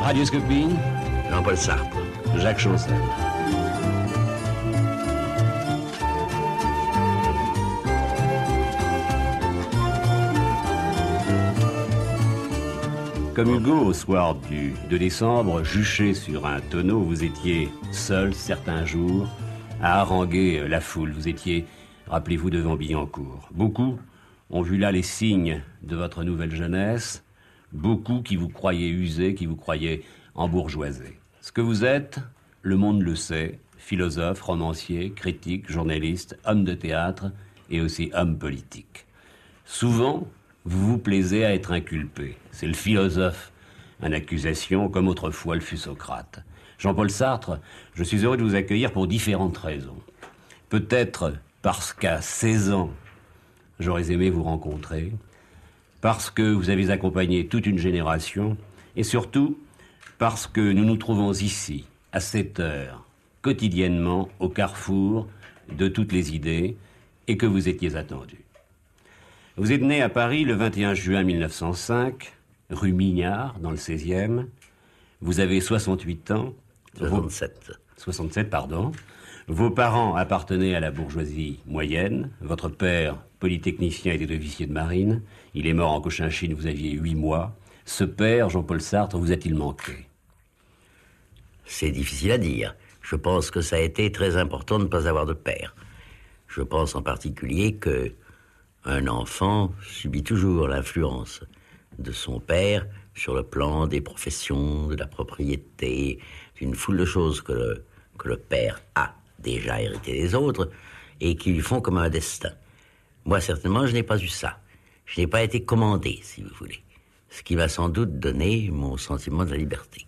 Radioscopie, Jean-Paul Sartre. Jacques Chancel. Comme Hugo, au soir du 2 décembre, juché sur un tonneau, vous étiez seul certains jours à haranguer la foule. Vous étiez, rappelez-vous, devant Billancourt. Beaucoup ont vu là les signes de votre nouvelle jeunesse. Beaucoup qui vous croyaient usés, qui vous croyaient embourgeoisés. Ce que vous êtes, le monde le sait, philosophe, romancier, critique, journaliste, homme de théâtre et aussi homme politique. Souvent, vous vous plaisez à être inculpé. C'est le philosophe en accusation, comme autrefois le fut Socrate. Jean-Paul Sartre, je suis heureux de vous accueillir pour différentes raisons. Peut-être parce qu'à 16 ans, j'aurais aimé vous rencontrer, parce que vous avez accompagné toute une génération, et surtout parce que nous nous trouvons ici, à cette heure, quotidiennement, au carrefour de toutes les idées, et que vous étiez attendu. Vous êtes né à Paris le 21 juin 1905, rue Mignard, dans le 16e. Vous avez 68 ans. 67, pardon. Vos parents appartenaient à la bourgeoisie moyenne. Votre père, polytechnicien, était officier de marine. Il est mort en Cochinchine, vous aviez 8 mois. Ce père, Jean-Paul Sartre, vous a-t-il manqué? C'est difficile à dire. Je pense que ça a été très important de ne pas avoir de père. Je pense en particulier que un enfant subit toujours l'influence de son père sur le plan des professions, de la propriété, d'une foule de choses que le père a déjà hérité des autres et qui lui font comme un destin. Moi, certainement, je n'ai pas eu ça. Je n'ai pas été commandé, si vous voulez. Ce qui m'a sans doute donné mon sentiment de la liberté.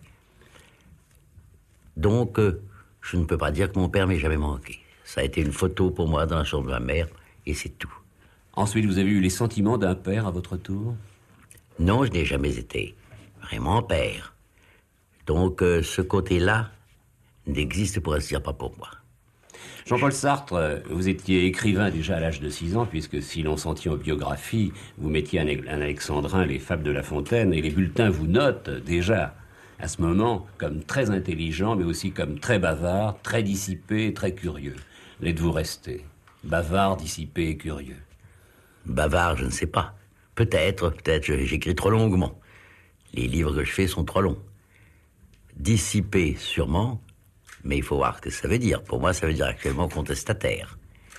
Donc, je ne peux pas dire que mon père m'ait jamais manqué. Ça a été une photo pour moi dans la chambre de ma mère, et c'est tout. Ensuite, vous avez eu les sentiments d'un père à votre tour? Non, je n'ai jamais été vraiment père. Donc, ce côté-là n'existe pour ainsi dire pas pour moi. Jean-Paul Sartre, vous étiez écrivain déjà à l'âge de 6 ans, puisque si l'on s'en tient aux biographies, vous mettiez un alexandrin, les fables de La Fontaine, et les bulletins vous notent déjà, à ce moment, comme très intelligent, mais aussi comme très bavard, très dissipé, très curieux. L'êtes-vous resté? Bavard, dissipé et curieux. Bavard, je ne sais pas. Peut-être j'écris trop longuement. Les livres que je fais sont trop longs. Dissipé, sûrement, mais il faut voir ce que ça veut dire. Pour moi, ça veut dire actuellement contestataire.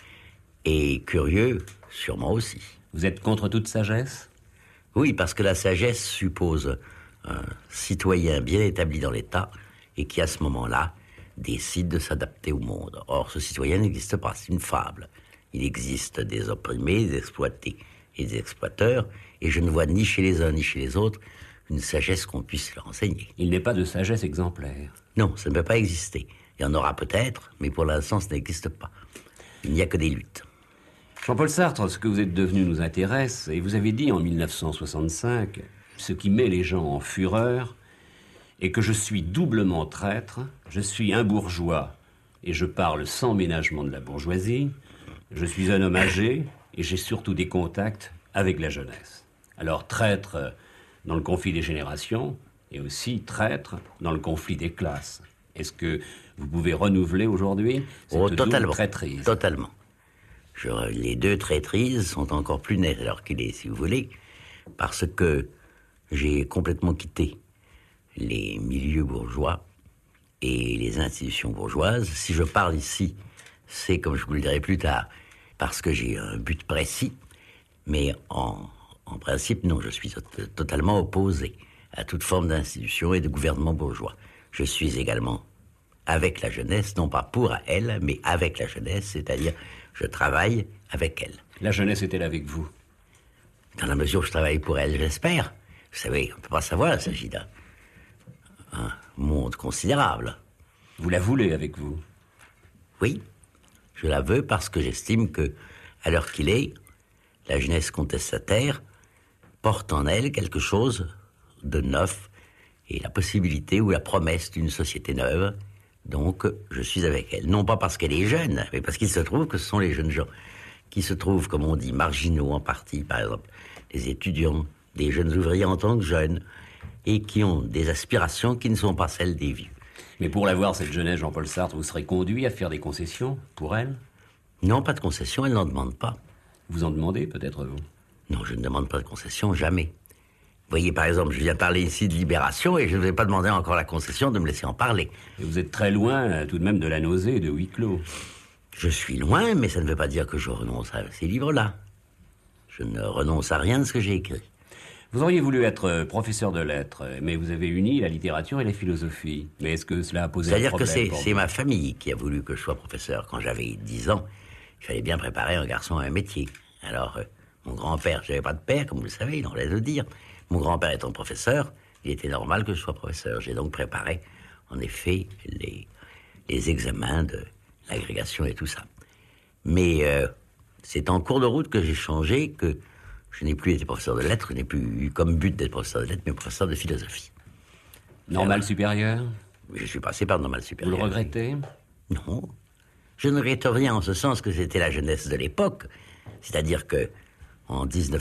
Et curieux, sûrement aussi. Vous êtes contre toute sagesse? Oui, parce que la sagesse suppose un citoyen bien établi dans l'État et qui, à ce moment-là, décide de s'adapter au monde. Or, ce citoyen n'existe pas, c'est une fable. Il existe des opprimés, des exploités et des exploiteurs, et je ne vois ni chez les uns ni chez les autres une sagesse qu'on puisse leur enseigner. Il n'est pas de sagesse exemplaire. Non, ça ne peut pas exister. Il y en aura peut-être, mais pour l'instant, ça n'existe pas. Il n'y a que des luttes. Jean-Paul Sartre, ce que vous êtes devenu nous intéresse, et vous avez dit en 1965, ce qui met les gens en fureur, est que je suis doublement traître, je suis un bourgeois, et je parle sans ménagement de la bourgeoisie, je suis un homme âgé, et j'ai surtout des contacts avec la jeunesse. Alors, traître dans le conflit des générations, et aussi traître dans le conflit des classes. Est-ce que vous pouvez renouveler aujourd'hui cette double traîtrise? Totalement. Les deux traîtrises sont encore plus nettes alors qu'il est, si vous voulez, parce que j'ai complètement quitté les milieux bourgeois et les institutions bourgeoises. Si je parle ici, c'est, comme je vous le dirai plus tard, parce que j'ai un but précis, mais en principe, non, je suis totalement opposé à toute forme d'institution et de gouvernement bourgeois. Je suis également avec la jeunesse, non pas pour elle, mais avec la jeunesse, c'est-à-dire je travaille avec elle. La jeunesse est-elle avec vous? Dans la mesure où je travaille pour elle, j'espère. Vous savez, on ne peut pas savoir, il s'agit d'un monde considérable. Vous la voulez avec vous? Oui, je la veux parce que j'estime que, à l'heure qu'il est, la jeunesse contestataire porte en elle quelque chose de neuf et la possibilité ou la promesse d'une société neuve. Donc, je suis avec elle. Non pas parce qu'elle est jeune, mais parce qu'il se trouve que ce sont les jeunes gens qui se trouvent, comme on dit, marginaux en partie, par exemple, les étudiants, des jeunes ouvriers en tant que jeunes, et qui ont des aspirations qui ne sont pas celles des vieux. Mais pour l'avoir, cette jeunesse, Jean-Paul Sartre, vous serez conduit à faire des concessions pour elle? Non, pas de concession, elle n'en demande pas. Vous en demandez peut-être, vous? Non, je ne demande pas de concession, jamais. Vous voyez, par exemple, je viens parler ici de libération et je ne vais pas demander encore la concession de me laisser en parler. Et vous êtes très loin, tout de même, de la nausée de huis clos. Je suis loin, mais ça ne veut pas dire que je renonce à ces livres-là. Je ne renonce à rien de ce que j'ai écrit. Vous auriez voulu être professeur de lettres, mais vous avez uni la littérature et la philosophie. Mais est-ce que cela a posé un problème? C'est-à-dire que c'est ma famille qui a voulu que je sois professeur. Quand j'avais 10 ans, il fallait bien préparer un garçon à un métier. Alors, mon grand-père, je n'avais pas de père, comme vous le savez, il en laisse le dire. Mon grand-père étant professeur, il était normal que je sois professeur. J'ai donc préparé, en effet, les examens de l'agrégation et tout ça. Mais c'est en cours de route que j'ai changé, que je n'ai plus été professeur de lettres, je n'ai plus eu comme but d'être professeur de lettres, mais professeur de philosophie. Normal supérieur? Je suis passé par normal supérieur. Vous le regrettez? Non. Je ne regrette rien en ce sens que c'était la jeunesse de l'époque. C'est-à-dire que en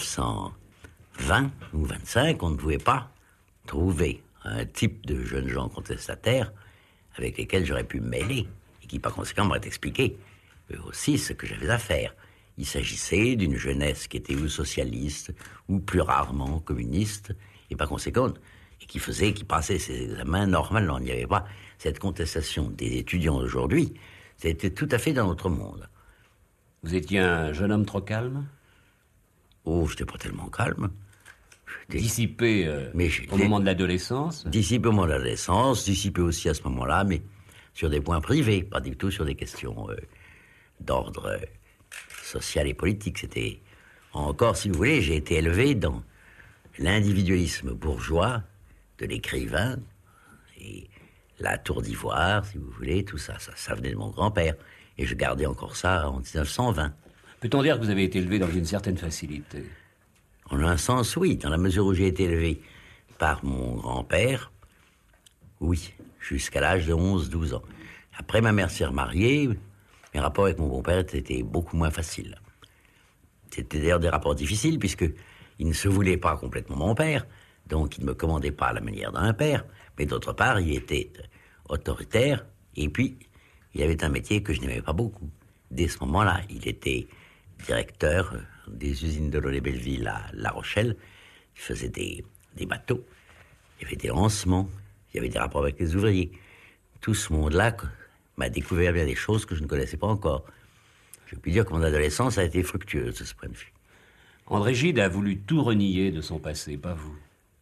1920 ou 25, on ne pouvait pas trouver un type de jeunes gens contestataires avec lesquels j'aurais pu me mêler et qui, par conséquent, m'auraient expliqué eux aussi ce que j'avais à faire. Il s'agissait d'une jeunesse qui était ou socialiste ou plus rarement communiste et par conséquent, et qui passait ses examens normalement. Il n'y avait pas cette contestation des étudiants d'aujourd'hui. C'était tout à fait dans notre monde. Vous étiez un jeune homme trop calme? Oh, je n'étais pas tellement calme. Dissipé au moment de l'adolescence? Dissipé au moment de l'adolescence, dissipé aussi à ce moment-là, mais sur des points privés, pas du tout sur des questions d'ordre social et politique. C'était encore, si vous voulez, j'ai été élevé dans l'individualisme bourgeois de l'écrivain et la tour d'ivoire, si vous voulez, tout ça, ça venait de mon grand-père. Et je gardais encore ça en 1920. Peut-on dire que vous avez été élevé dans une certaine facilité? En un sens, oui. Dans la mesure où j'ai été élevé par mon grand-père, oui, jusqu'à l'âge de 11-12 ans. Après, ma mère s'est remariée. Mes rapports avec mon grand-père étaient beaucoup moins faciles. C'était d'ailleurs des rapports difficiles, puisqu'il ne se voulait pas complètement mon père, donc il ne me commandait pas à la manière d'un père, mais d'autre part, il était autoritaire, et puis, il avait un métier que je n'aimais pas beaucoup. Dès ce moment-là, il était directeur des usines de Lollet-Belleville à La Rochelle. Il faisait des bateaux. Il y avait des lancements. Il y avait des rapports avec les ouvriers. Tout ce monde-là m'a découvert bien des choses que je ne connaissais pas encore. Je puis dire que mon adolescence a été fructueuse de ce point de vue. André Gide a voulu tout renier de son passé, pas vous?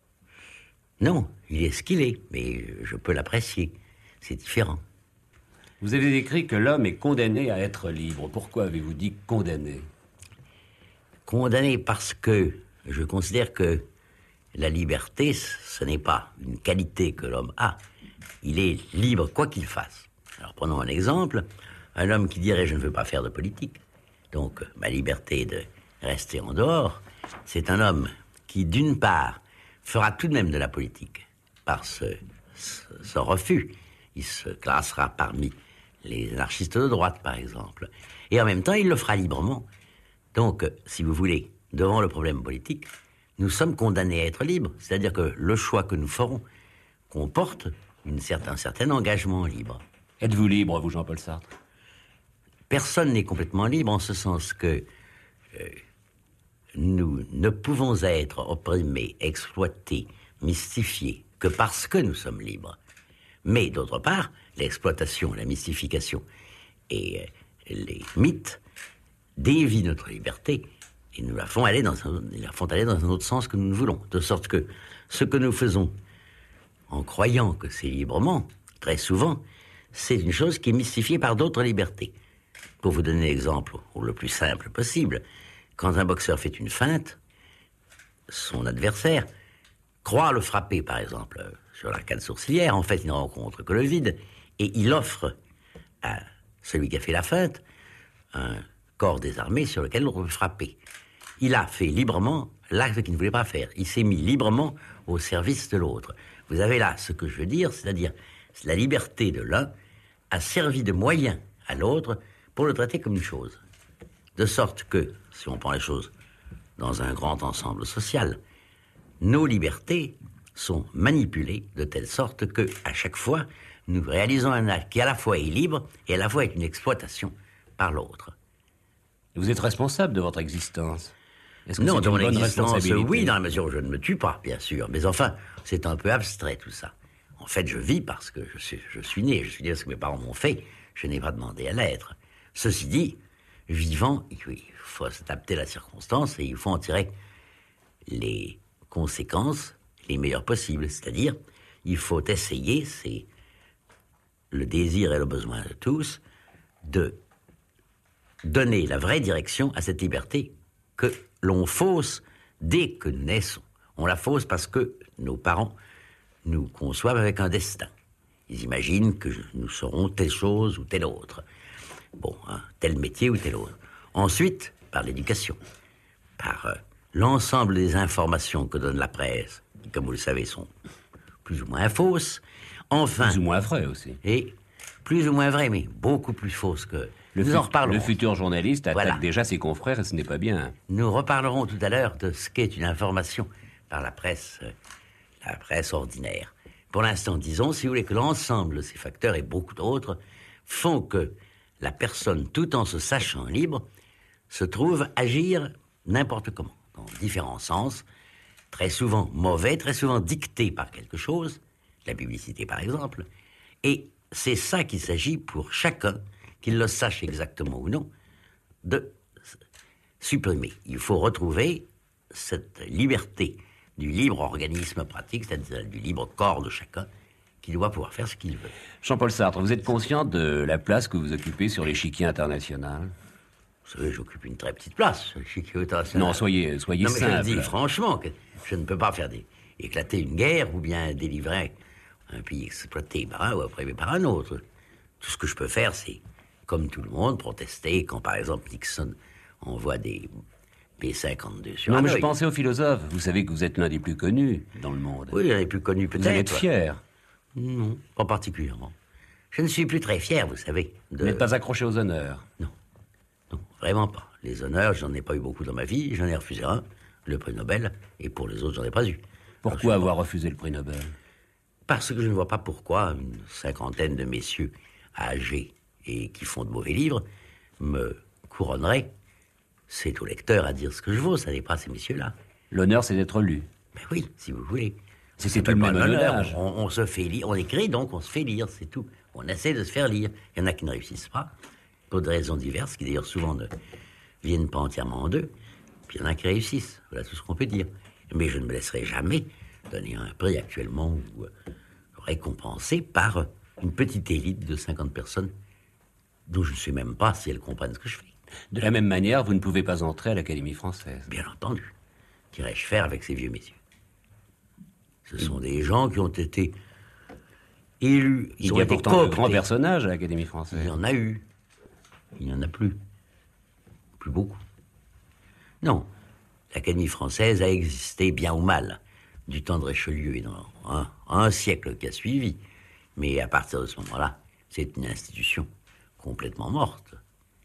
Non, il est ce qu'il est, mais je peux l'apprécier. C'est différent. Vous avez écrit que l'homme est condamné à être libre. Pourquoi avez-vous dit condamné? Condamné parce que je considère que la liberté, ce n'est pas une qualité que l'homme a. Il est libre quoi qu'il fasse. Alors prenons un exemple. Un homme qui dirait « je ne veux pas faire de politique », donc ma liberté de rester en dehors, c'est un homme qui, d'une part, fera tout de même de la politique par ce refus. Il se classera parmi les anarchistes de droite, par exemple. Et en même temps, il le fera librement. Donc, si vous voulez, devant le problème politique, nous sommes condamnés à être libres. C'est-à-dire que le choix que nous ferons comporte un certain engagement libre. Êtes-vous libre, vous, Jean-Paul Sartre? Personne n'est complètement libre en ce sens que nous ne pouvons être opprimés, exploités, mystifiés que parce que nous sommes libres. Mais d'autre part, l'exploitation, la mystification et les mythes dévient notre liberté et nous la font aller dans un autre sens que nous ne voulons. De sorte que ce que nous faisons en croyant que c'est librement, très souvent, c'est une chose qui est mystifiée par d'autres libertés. Pour vous donner l'exemple le plus simple possible, quand un boxeur fait une feinte, son adversaire croit le frapper, par exemple, sur l'arcade sourcilière. En fait, il ne rencontre que le vide. Et il offre à celui qui a fait la feinte un corps désarmé sur lequel on peut frapper. Il a fait librement l'acte qu'il ne voulait pas faire. Il s'est mis librement au service de l'autre. Vous avez là ce que je veux dire, c'est-à-dire la liberté de l'un a servi de moyen à l'autre pour le traiter comme une chose. De sorte que, si on prend les choses dans un grand ensemble social, nos libertés sont manipulés de telle sorte que, à chaque fois, nous réalisons un acte qui à la fois est libre et à la fois est une exploitation par l'autre. Vous êtes responsable de votre existence. Est-ce que Non, c'est de une mon bonne existence, responsabilité? oui, dans la mesure où je ne me tue pas, bien sûr. Mais enfin, c'est un peu abstrait tout ça. En fait, je vis parce que je suis né parce que mes parents m'ont fait. Je n'ai pas demandé à l'être. Ceci dit, vivant, il faut s'adapter à la circonstance et il faut en tirer les conséquences les meilleures possibles. C'est-à-dire, il faut essayer, c'est le désir et le besoin de tous, de donner la vraie direction à cette liberté que l'on fausse dès que nous naissons. On la fausse parce que nos parents nous conçoivent avec un destin. Ils imaginent que nous serons telle chose ou telle autre. Bon, tel métier ou tel autre. Ensuite, par l'éducation, par l'ensemble des informations que donne la presse, qui, comme vous le savez, sont plus ou moins fausses. Enfin, Plus ou moins vrai aussi. et plus ou moins vraies, mais beaucoup plus fausses que... Nous en reparlerons. Le futur journaliste attaque Voilà. déjà ses confrères et ce n'est pas bien. Nous reparlerons tout à l'heure de ce qu'est une information par la presse ordinaire. Pour l'instant, disons, si vous voulez, que l'ensemble de ces facteurs et beaucoup d'autres font que la personne, tout en se sachant libre, se trouve agir n'importe comment, dans différents sens, très souvent mauvais, très souvent dicté par quelque chose, la publicité par exemple, et c'est ça qu'il s'agit pour chacun, qu'il le sache exactement ou non, de supprimer. Il faut retrouver cette liberté du libre organisme pratique, c'est-à-dire du libre corps de chacun, qui doit pouvoir faire ce qu'il veut. Jean-Paul Sartre, vous êtes conscient de la place que vous occupez sur l'échiquier international? Vous savez, j'occupe une très petite place sur l'échiquier international. Non, soyez Non, mais simple. je le dis franchement, que je ne peux pas faire éclater une guerre ou bien délivrer un pays exploité par un ou opprimé par un autre. Tout ce que je peux faire, c'est, comme tout le monde, protester quand, par exemple, Nixon envoie des B-52 sur Non, mais Hanoï. je pensais aux philosophes. Vous savez que vous êtes l'un des plus connus dans le monde. Oui, j'en ai plus connu peut-être. Vous allez être fier. Non, pas particulièrement. Je ne suis plus très fier, vous savez. Vous n'êtes pas accroché aux honneurs. Non, vraiment pas. Les honneurs, j'en ai pas eu beaucoup dans ma vie. J'en ai refusé un, le prix Nobel, et pour les autres, j'en ai pas eu. Pourquoi avoir refusé le prix Nobel? Parce que je ne vois pas pourquoi une cinquantaine de messieurs âgés et qui font de mauvais livres me couronneraient. C'est au lecteur à dire ce que je vaux, ça n'est pas ces messieurs-là. L'honneur, c'est d'être lu. Ben oui, si vous voulez. C'est tout de même un honneur. On se fait lire, on écrit donc on se fait lire, c'est tout. On essaie de se faire lire. Il y en a qui ne réussissent pas, pour des raisons diverses, qui d'ailleurs souvent ne viennent pas entièrement en deux. Puis il y en a qui réussissent, voilà tout ce qu'on peut dire. Mais je ne me laisserai jamais donner un prix actuellement ou récompensé par une petite élite de 50 personnes dont je ne sais même pas si elles comprennent ce que je fais. De la même manière, vous ne pouvez pas entrer à l'Académie française. Bien entendu. Qu'irais-je faire avec ces vieux messieurs? Ce sont des gens qui ont été élus. Il y a pourtant de grands personnages à l'Académie française. Il y en a eu. Il n'y en a plus. Plus beaucoup. Non. L'Académie française a existé bien ou mal, du temps de Richelieu et dans un siècle qui a suivi. Mais à partir de ce moment-là, c'est une institution complètement morte.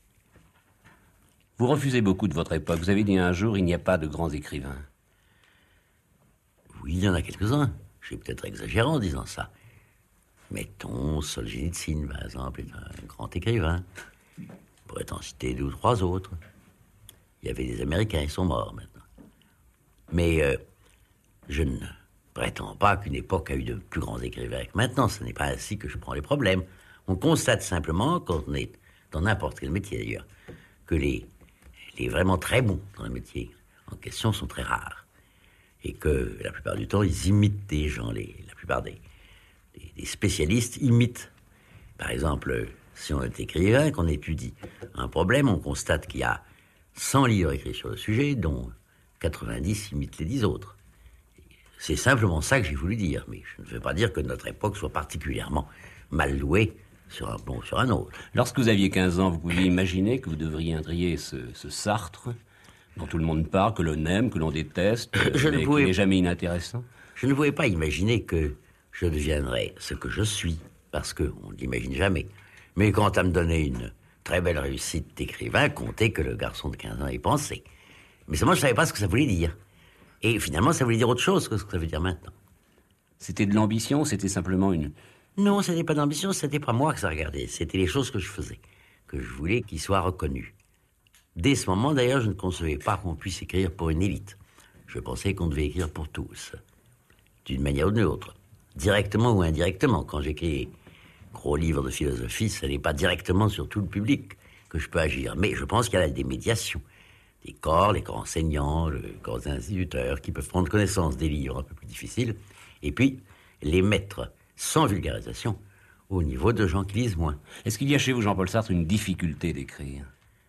Vous refusez beaucoup de votre époque. Vous avez dit un jour, il n'y a pas de grands écrivains. Oui, il y en a quelques-uns. J'ai peut-être exagéré en disant ça. Mettons, Solzhenitsyn, par exemple, est un grand écrivain. On pourrait en citer 2 ou 3 autres. Il y avait des Américains, ils sont morts maintenant. Mais je ne prétends pas qu'une époque a eu de plus grands écrivains que maintenant. Ce n'est pas ainsi que je prends les problèmes. On constate simplement, quand on est dans n'importe quel métier d'ailleurs, que les vraiment très bons dans le métier en question sont très rares. Et que la plupart du temps, ils imitent des gens. La plupart des spécialistes imitent. Par exemple, si on est écrivain, qu'on étudie un problème, on constate qu'il y a 100 livres écrits sur le sujet, dont 90 imitent les 10 autres. C'est simplement ça que j'ai voulu dire. Mais je ne veux pas dire que notre époque soit particulièrement mal louée sur un plan ou sur un autre. Lorsque vous aviez 15 ans, vous pouviez imaginer que vous devriez ce Sartre dont tout le monde parle, que l'on aime, que l'on déteste, mais qui n'est jamais inintéressant? Je ne pouvais pas imaginer que je deviendrais ce que je suis, parce qu'on ne l'imagine jamais. Mais quant à me donner une très belle réussite d'écrivain, comptez que le garçon de 15 ans y pensait. Mais seulement, je ne savais pas ce que ça voulait dire. Et finalement, ça voulait dire autre chose que ce que ça veut dire maintenant. C'était de l'ambition, c'était simplement une... Non, ce n'était pas d'ambition, c'était pas moi que ça regardait. C'était les choses que je faisais, que je voulais qu'ils soient reconnus. Dès ce moment, d'ailleurs, je ne concevais pas qu'on puisse écrire pour une élite. Je pensais qu'on devait écrire pour tous, d'une manière ou d'une autre, directement ou indirectement. Quand j'écris gros livres de philosophie, ce n'est pas directement sur tout le public que je peux agir. Mais je pense qu'il y a des médiations, les corps enseignants, les corps instituteurs, qui peuvent prendre connaissance des livres un peu plus difficiles, et puis les mettre sans vulgarisation au niveau de gens qui lisent moins. Est-ce qu'il y a chez vous, Jean-Paul Sartre, une difficulté d'écrire?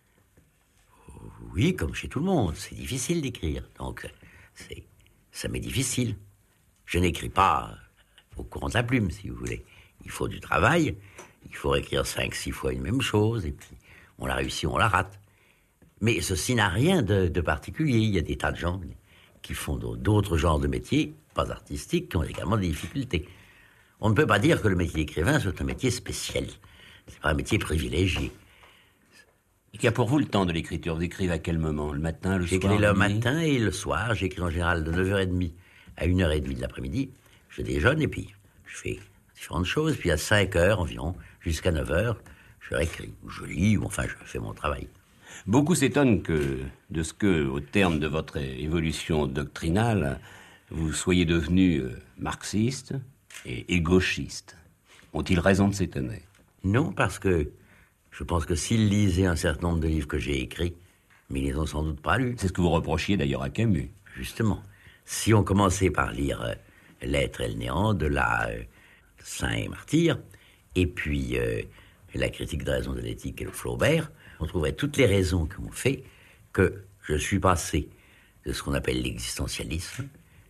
Oui, comme chez tout le monde, c'est difficile d'écrire. Donc, ça m'est difficile. Je n'écris pas au courant de la plume, si vous voulez. Il faut du travail, il faut écrire 5-6 fois une même chose, et puis on la réussit, on la rate. Mais ceci n'a rien de particulier. Il y a des tas de gens qui font d'autres genres de métiers, pas artistiques, qui ont également des difficultés. On ne peut pas dire que le métier d'écrivain soit un métier spécial. C'est pas un métier privilégié. Il y a pour vous le temps de l'écriture. Vous écrivez à quel moment? Le matin, le soir? J'écris le matin et le soir. J'écris en général de 9h30 à 1h30 de l'après-midi. Je déjeune et puis je fais différentes choses. Puis à 5h environ, jusqu'à 9h, je réécris, ou je lis, ou enfin je fais mon travail. Beaucoup s'étonnent de ce que, au terme de votre évolution doctrinale, vous soyez devenu marxiste et gauchiste. Ont-ils raison de s'étonner? Non, parce que je pense que s'ils lisaient un certain nombre de livres que j'ai écrits, mais ils les ont sans doute pas lus. C'est ce que vous reprochiez d'ailleurs à Camus. Justement. Si on commençait par lire L'être et le néant de la Saint et Martyr, et puis la critique de raison de l'éthique et le Flaubert, on trouverait toutes les raisons qui ont fait que je suis passé de ce qu'on appelle l'existentialisme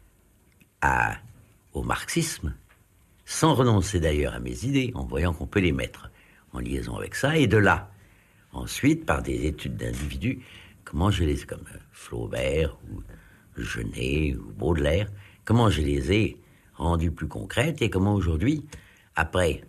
au marxisme, sans renoncer d'ailleurs à mes idées, en voyant qu'on peut les mettre en liaison avec ça, et de là, ensuite, par des études d'individus, comment je les, comme Flaubert, ou Genet, ou Baudelaire, comment je les ai rendues plus concrètes, et comment aujourd'hui, après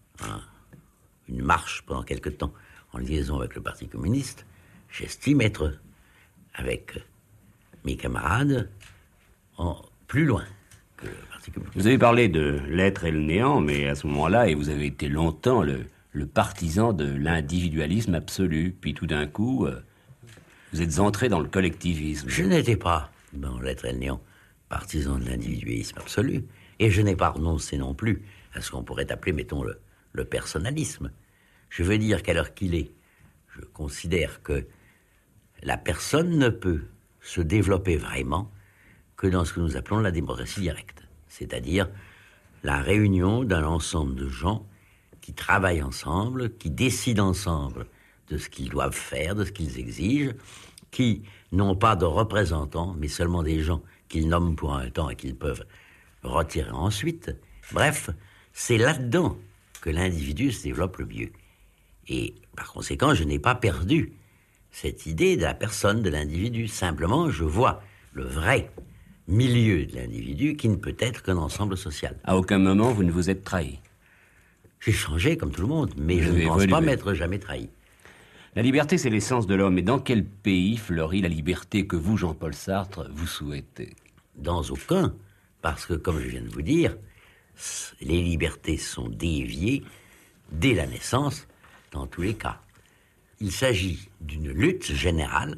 une marche pendant quelque temps en liaison avec le Parti communiste, j'estime être, avec mes camarades, plus loin que le Parti communiste. Vous avez parlé de l'être et le néant, mais à ce moment-là, et vous avez été longtemps le partisan de l'individualisme absolu. Puis tout d'un coup, vous êtes entré dans le collectivisme. Je n'étais pas, dans l'être et le néant, partisan de l'individualisme absolu. Et je n'ai pas renoncé non plus à ce qu'on pourrait appeler, mettons, le personnalisme. Je veux dire qu'à l'heure qu'il est, je considère que la personne ne peut se développer vraiment que dans ce que nous appelons la démocratie directe. C'est-à-dire la réunion d'un ensemble de gens qui travaillent ensemble, qui décident ensemble de ce qu'ils doivent faire, de ce qu'ils exigent, qui n'ont pas de représentants, mais seulement des gens qu'ils nomment pour un temps et qu'ils peuvent retirer ensuite. Bref, c'est là-dedans que l'individu se développe le mieux. Et par conséquent, je n'ai pas perdu cette idée de la personne, de l'individu. Simplement, je vois le vrai milieu de l'individu qui ne peut être qu'un ensemble social. À aucun moment, vous ne vous êtes trahi. J'ai changé comme tout le monde, mais je ne pense pas m'être jamais trahi. La liberté, c'est l'essence de l'homme. Et dans quel pays fleurit la liberté que vous, Jean-Paul Sartre, vous souhaitez? Dans aucun, parce que, comme je viens de vous dire, les libertés sont déviées dès la naissance, dans tous les cas. Il s'agit d'une lutte générale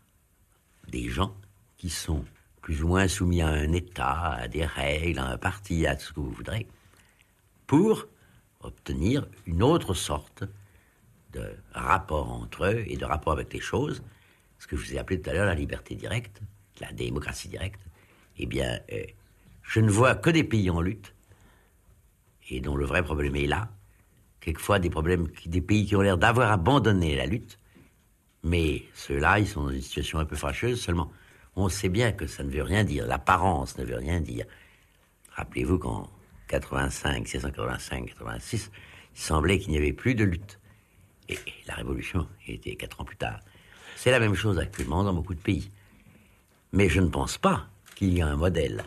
des gens qui sont plus ou moins soumis à un État, à des règles, à un parti, à ce que vous voudrez, pour obtenir une autre sorte de rapport entre eux et de rapport avec les choses, ce que je vous ai appelé tout à l'heure la liberté directe, la démocratie directe. Eh bien, je ne vois que des pays en lutte, et dont le vrai problème est là, quelquefois des pays qui ont l'air d'avoir abandonné la lutte, mais ceux-là, ils sont dans une situation un peu fâcheuse, seulement on sait bien que ça ne veut rien dire, l'apparence ne veut rien dire. Rappelez-vous qu'en 1685, 86, il semblait qu'il n'y avait plus de lutte. Et la révolution était 4 ans plus tard. C'est la même chose actuellement dans beaucoup de pays. Mais je ne pense pas qu'il y ait un modèle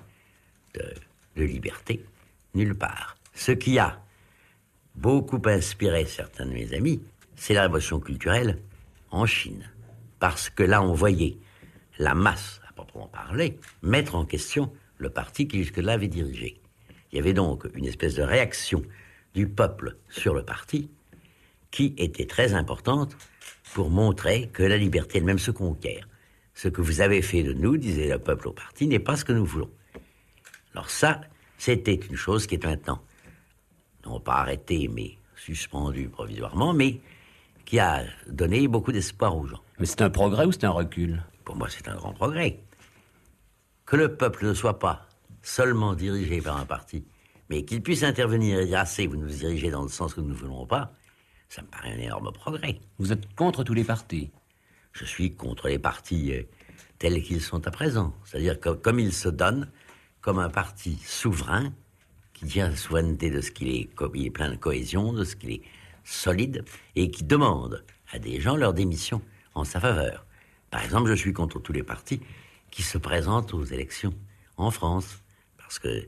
de liberté nulle part. Ce qui a beaucoup inspiré certains de mes amis, c'est la révolution culturelle en Chine. Parce que là, on voyait la masse, à proprement parler, mettre en question le parti qui jusque-là avait dirigé. Il y avait donc une espèce de réaction du peuple sur le parti qui était très importante pour montrer que la liberté elle-même se conquiert. Ce que vous avez fait de nous, disait le peuple au parti, n'est pas ce que nous voulons. Alors ça, c'était une chose qui est maintenant, non pas arrêtée, mais suspendue provisoirement, mais qui a donné beaucoup d'espoir aux gens. Mais c'est un progrès ou c'est un recul? Pour moi, c'est un grand progrès. Que le peuple ne soit pas seulement dirigé par un parti, mais qu'il puisse intervenir et dire « assez, vous nous dirigez dans le sens que nous ne voulons pas », ça me paraît un énorme progrès. Vous êtes contre tous les partis? Je suis contre les partis tels qu'ils sont à présent. C'est-à-dire que, comme ils se donnent, comme un parti souverain, qui tient la souveraineté de ce qu'il est, il est plein de cohésion, de ce qu'il est solide, et qui demande à des gens leur démission en sa faveur. Par exemple, je suis contre tous les partis qui se présentent aux élections en France, parce que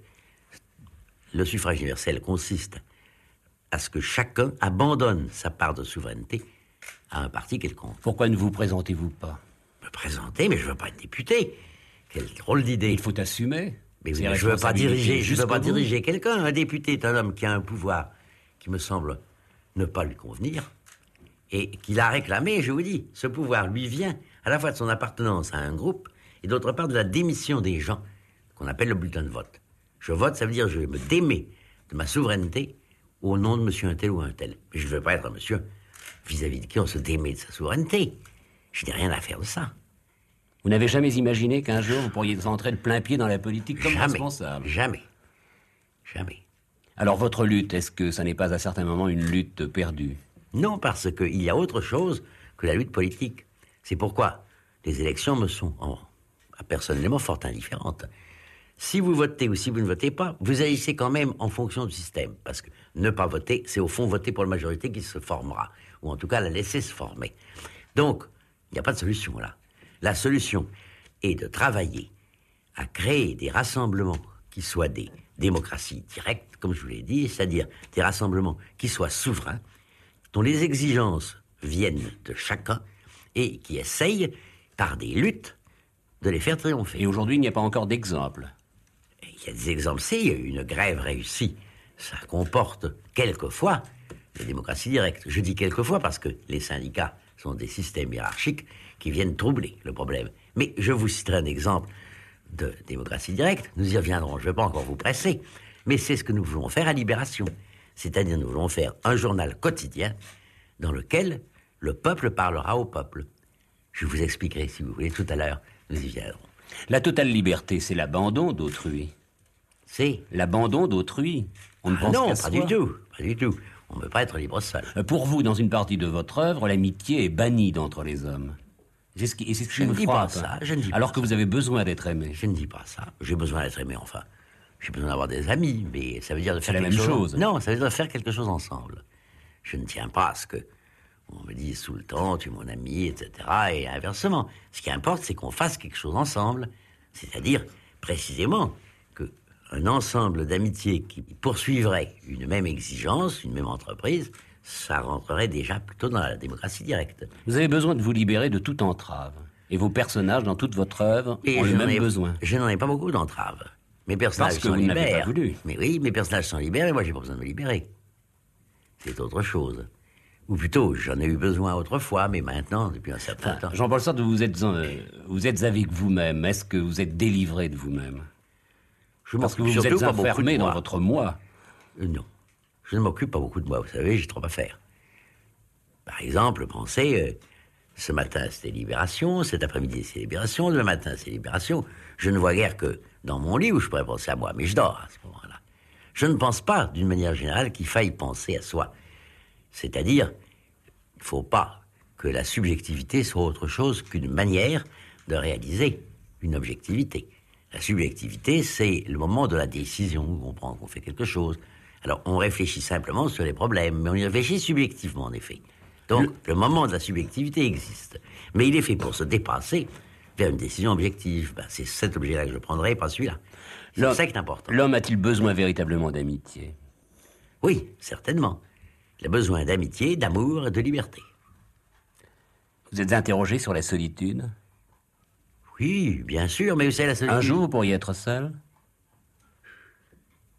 le suffrage universel consiste à ce que chacun abandonne sa part de souveraineté à un parti quelconque. Pourquoi ne vous présentez-vous pas? Me présenter, mais je ne veux pas être député. Quelle drôle d'idée. Il faut assumer. Mais oui, je ne veux pas diriger quelqu'un. Un député est un homme qui a un pouvoir qui me semble ne pas lui convenir et qu'il a réclamé, je vous dis. Ce pouvoir lui vient à la fois de son appartenance à un groupe et d'autre part de la démission des gens qu'on appelle le bulletin de vote. Je vote, ça veut dire je me démets de ma souveraineté au nom de monsieur un tel ou un tel. Mais je ne veux pas être un monsieur vis-à-vis de qui on se démet de sa souveraineté. Je n'ai rien à faire de ça. Vous n'avez jamais imaginé qu'un jour vous pourriez entrer de plein pied dans la politique comme responsable? Jamais. Alors votre lutte, est-ce que ça n'est pas à certains moments une lutte perdue? Non, parce qu'il y a autre chose que la lutte politique. C'est pourquoi les élections me sont personnellement fort indifférentes. Si vous votez ou si vous ne votez pas, vous agissez quand même en fonction du système. Parce que ne pas voter, c'est au fond voter pour la majorité qui se formera. Ou en tout cas la laisser se former. Donc, il n'y a pas de solution là. La solution est de travailler à créer des rassemblements qui soient des démocraties directes, comme je vous l'ai dit, c'est-à-dire des rassemblements qui soient souverains, dont les exigences viennent de chacun et qui essayent, par des luttes, de les faire triompher. Et aujourd'hui, il n'y a pas encore d'exemple. Il y a des exemples, il y a eu une grève réussie. Ça comporte quelquefois la démocratie directe. Je dis quelquefois parce que les syndicats sont des systèmes hiérarchiques qui viennent troubler le problème. Mais je vous citerai un exemple de démocratie directe. Nous y reviendrons, je ne vais pas encore vous presser. Mais c'est ce que nous voulons faire à Libération. C'est-à-dire nous voulons faire un journal quotidien dans lequel le peuple parlera au peuple. Je vous expliquerai, si vous voulez, tout à l'heure. Nous y viendrons. La totale liberté, c'est l'abandon d'autrui. C'est l'abandon d'autrui. On ne pense non, qu'à pas soi. du tout. Pas du tout. On ne peut pas être libre seul. Pour vous, dans une partie de votre œuvre, l'amitié est bannie d'entre les hommes. C'est ce qui je ne dis pas ça. Je ne dis alors pas que ça. vous avez besoin d'être aimé. Je ne dis pas ça. J'ai besoin d'être aimé, enfin. J'ai besoin d'avoir des amis, mais ça veut dire de faire la quelque même chose. Non, ça veut dire de faire quelque chose ensemble. Je ne tiens pas à ce que on me dise tout le temps, tu es mon ami, etc. Et inversement. Ce qui importe, c'est qu'on fasse quelque chose ensemble. C'est-à-dire, précisément, qu'un ensemble d'amitiés qui poursuivrait une même exigence, une même entreprise, ça rentrerait déjà plutôt dans la démocratie directe. Vous avez besoin de vous libérer de toute entrave. Et vos personnages, dans toute votre œuvre, ont le même besoin. Je n'en ai pas beaucoup d'entraves. Mes personnages Parce que sont vous libères. n'avez pas voulu. Mais oui, mes personnages sont libérés, moi j'ai pas besoin de me libérer. C'est autre chose. Ou plutôt, j'en ai eu besoin autrefois, mais maintenant, depuis un certain temps. Jean-Paul Sartre, vous êtes avec vous-même. Est-ce que vous êtes délivré de vous-même? Parce que vous vous êtes enfermé dans votre moi. Non. Je ne m'occupe pas beaucoup de moi, vous savez, j'ai trop à faire. Par exemple, pensez, ce matin c'est Libération, cet après-midi c'est Libération, demain matin c'est Libération. Je ne vois guère que dans mon lit où je pourrais penser à moi, mais je dors à ce moment-là. Je ne pense pas, d'une manière générale, qu'il faille penser à soi. C'est-à-dire, il ne faut pas que la subjectivité soit autre chose qu'une manière de réaliser une objectivité. La subjectivité, c'est le moment de la décision où on prend qu'on fait quelque chose. Alors, on réfléchit simplement sur les problèmes, mais on y réfléchit subjectivement, en effet. Donc, le moment de la subjectivité existe. Mais il est fait pour se dépasser vers une décision objective. Ben, c'est cet objet-là que je prendrai, pas celui-là. C'est ça qui est important. L'homme a-t-il besoin véritablement d'amitié? Oui, certainement. Il a besoin d'amitié, d'amour et de liberté. Vous êtes interrogé sur la solitude? Oui, bien sûr, mais c'est la solitude. Un jour, vous pourriez être seul?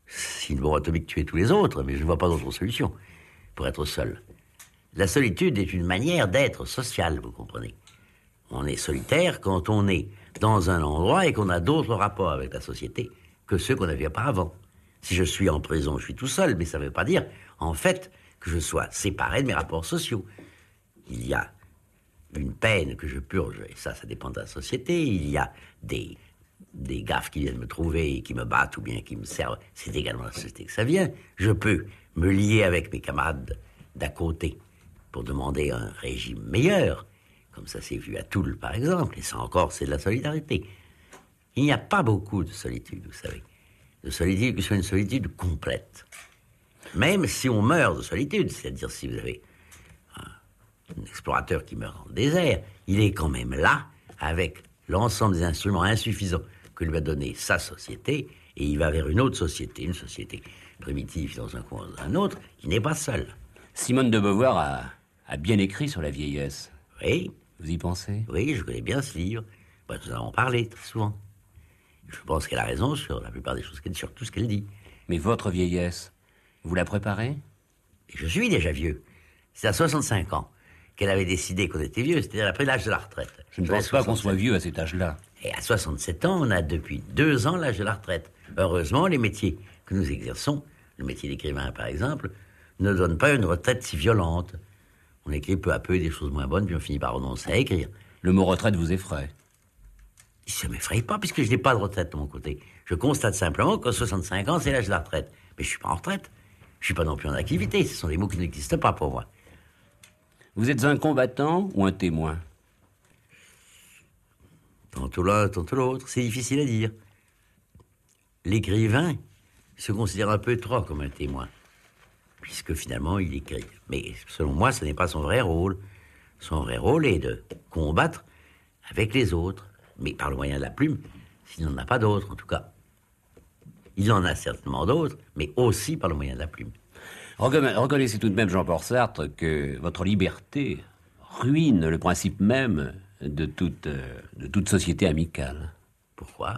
C'est une bombe atomique tuer tous les autres, mais je ne vois pas d'autre solution pour être seul. La solitude est une manière d'être social, vous comprenez. On est solitaire quand on est dans un endroit et qu'on a d'autres rapports avec la société que ceux qu'on avait auparavant. Si je suis en prison, je suis tout seul, mais ça ne veut pas dire, en fait, que je sois séparé de mes rapports sociaux. Il y a une peine que je purge, et ça dépend de la société. Il y a des gaffes qui viennent me trouver, qui me battent ou bien qui me servent. C'est également la société que ça vient. Je peux me lier avec mes camarades d'à côté pour demander un régime meilleur, comme ça s'est vu à Toul, par exemple, et ça encore, c'est de la solidarité. Il n'y a pas beaucoup de solitude, vous savez. De solitude qui soit une solitude complète. Même si on meurt de solitude, c'est-à-dire si vous avez un explorateur qui meurt dans le désert, il est quand même là, avec l'ensemble des instruments insuffisants que lui a donné sa société, et il va vers une autre société, une société primitive dans un coin ou dans un autre, qui n'est pas seul. Simone de Beauvoir a bien écrit sur la vieillesse. Oui. Vous y pensez? Oui, je connais bien ce livre. Bah, nous en avons parlé très souvent. Je pense qu'elle a raison sur la plupart des choses qu'elle dit, sur tout ce qu'elle dit. Mais votre vieillesse, vous la préparez? Et je suis déjà vieux. C'est à 65 ans qu'elle avait décidé qu'on était vieux, c'est-à-dire après l'âge de la retraite. Je ne pense pas qu'on soit vieux à cet âge-là. Et à 67 ans, on a depuis 2 ans l'âge de la retraite. Heureusement, les métiers que nous exerçons, le métier d'écrivain par exemple, ne donnent pas une retraite si violente. On écrit peu à peu des choses moins bonnes, puis on finit par renoncer à écrire. Le mot retraite vous effraie? Ça ne m'effraie pas, puisque je n'ai pas de retraite de mon côté. Je constate simplement qu'à 65 ans, c'est l'âge de la retraite. Mais je ne suis pas en retraite. Je ne suis pas non plus en activité. Ce sont des mots qui n'existent pas pour moi. Vous êtes un combattant ou un témoin? Tantôt l'un, tantôt l'autre. C'est difficile à dire. L'écrivain se considère un peu trop comme un témoin, puisque finalement, il écrit. Mais selon moi, ce n'est pas son vrai rôle. Son vrai rôle est de combattre avec les autres, mais par le moyen de la plume, s'il n'en a pas d'autres, en tout cas. Il en a certainement d'autres, mais aussi par le moyen de la plume. Reconnaissez tout de même, Jean-Paul Sartre, que votre liberté ruine le principe même de toute société amicale. Pourquoi?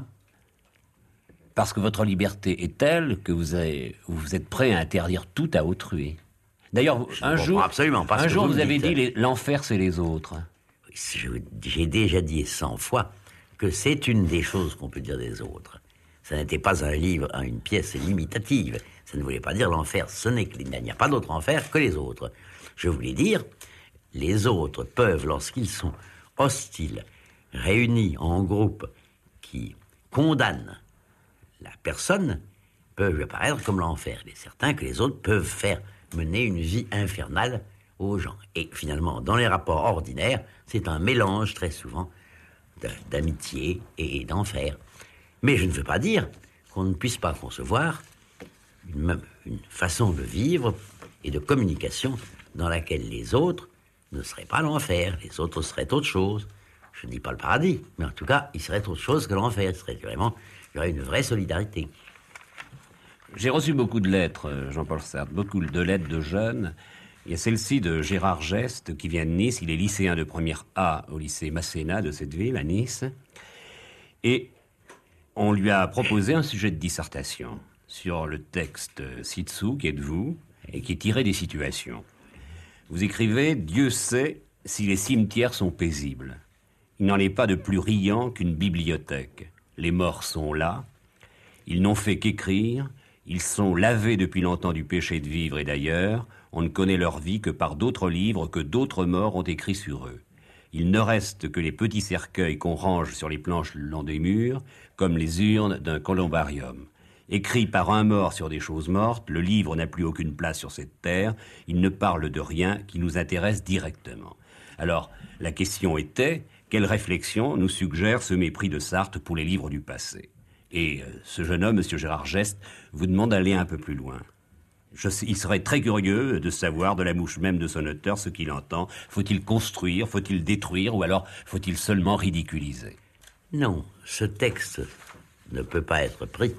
Parce que votre liberté est telle que vous êtes prêt à interdire tout à autrui. D'ailleurs, un jour vous avez dit l'enfer, c'est les autres. J'ai déjà dit 100 fois que c'est une des choses qu'on peut dire des autres. Ça n'était pas un livre, une pièce limitative. Ça ne voulait pas dire l'enfer. Ce n'est qu'il n'y a pas d'autre enfer que les autres. Je voulais dire, les autres peuvent, lorsqu'ils sont hostiles, réunis en groupe, qui condamnent la personne, peuvent lui apparaître comme l'enfer. Il est certain que les autres peuvent faire mener une vie infernale aux gens. Et finalement, dans les rapports ordinaires, c'est un mélange très souvent d'amitié et d'enfer. Mais je ne veux pas dire qu'on ne puisse pas concevoir une façon de vivre et de communication dans laquelle les autres ne seraient pas l'enfer, les autres seraient autre chose. Je ne dis pas le paradis, mais en tout cas, ils seraient autre chose que l'enfer. Il y aurait une vraie solidarité. J'ai reçu beaucoup de lettres, Jean-Paul Sartre, beaucoup de lettres de jeunes. Il y a celle-ci de Gérard Geste, qui vient de Nice. Il est lycéen de première A au lycée Masséna de cette ville, à Nice. Et on lui a proposé un sujet de dissertation sur le texte ci-dessous, qui êtes-vous, et qui est tiré des situations. Vous écrivez « Dieu sait si les cimetières sont paisibles. Il n'en est pas de plus riant qu'une bibliothèque. Les morts sont là. Ils n'ont fait qu'écrire. Ils sont lavés depuis longtemps du péché de vivre et d'ailleurs, on ne connaît leur vie que par d'autres livres que d'autres morts ont écrits sur eux. Il ne reste que les petits cercueils qu'on range sur les planches le long des murs, comme les urnes d'un columbarium. Écrit par un mort sur des choses mortes, le livre n'a plus aucune place sur cette terre, il ne parle de rien qui nous intéresse directement. Alors, la question était, quelle réflexion nous suggère ce mépris de Sartre pour les livres du passé? Et ce jeune homme, M. Gérard Geste, vous demande d'aller un peu plus loin. Il serait très curieux de savoir de la bouche même de son auteur ce qu'il entend. Faut-il construire, faut-il détruire, ou alors faut-il seulement ridiculiser? Non, ce texte ne peut pas être pris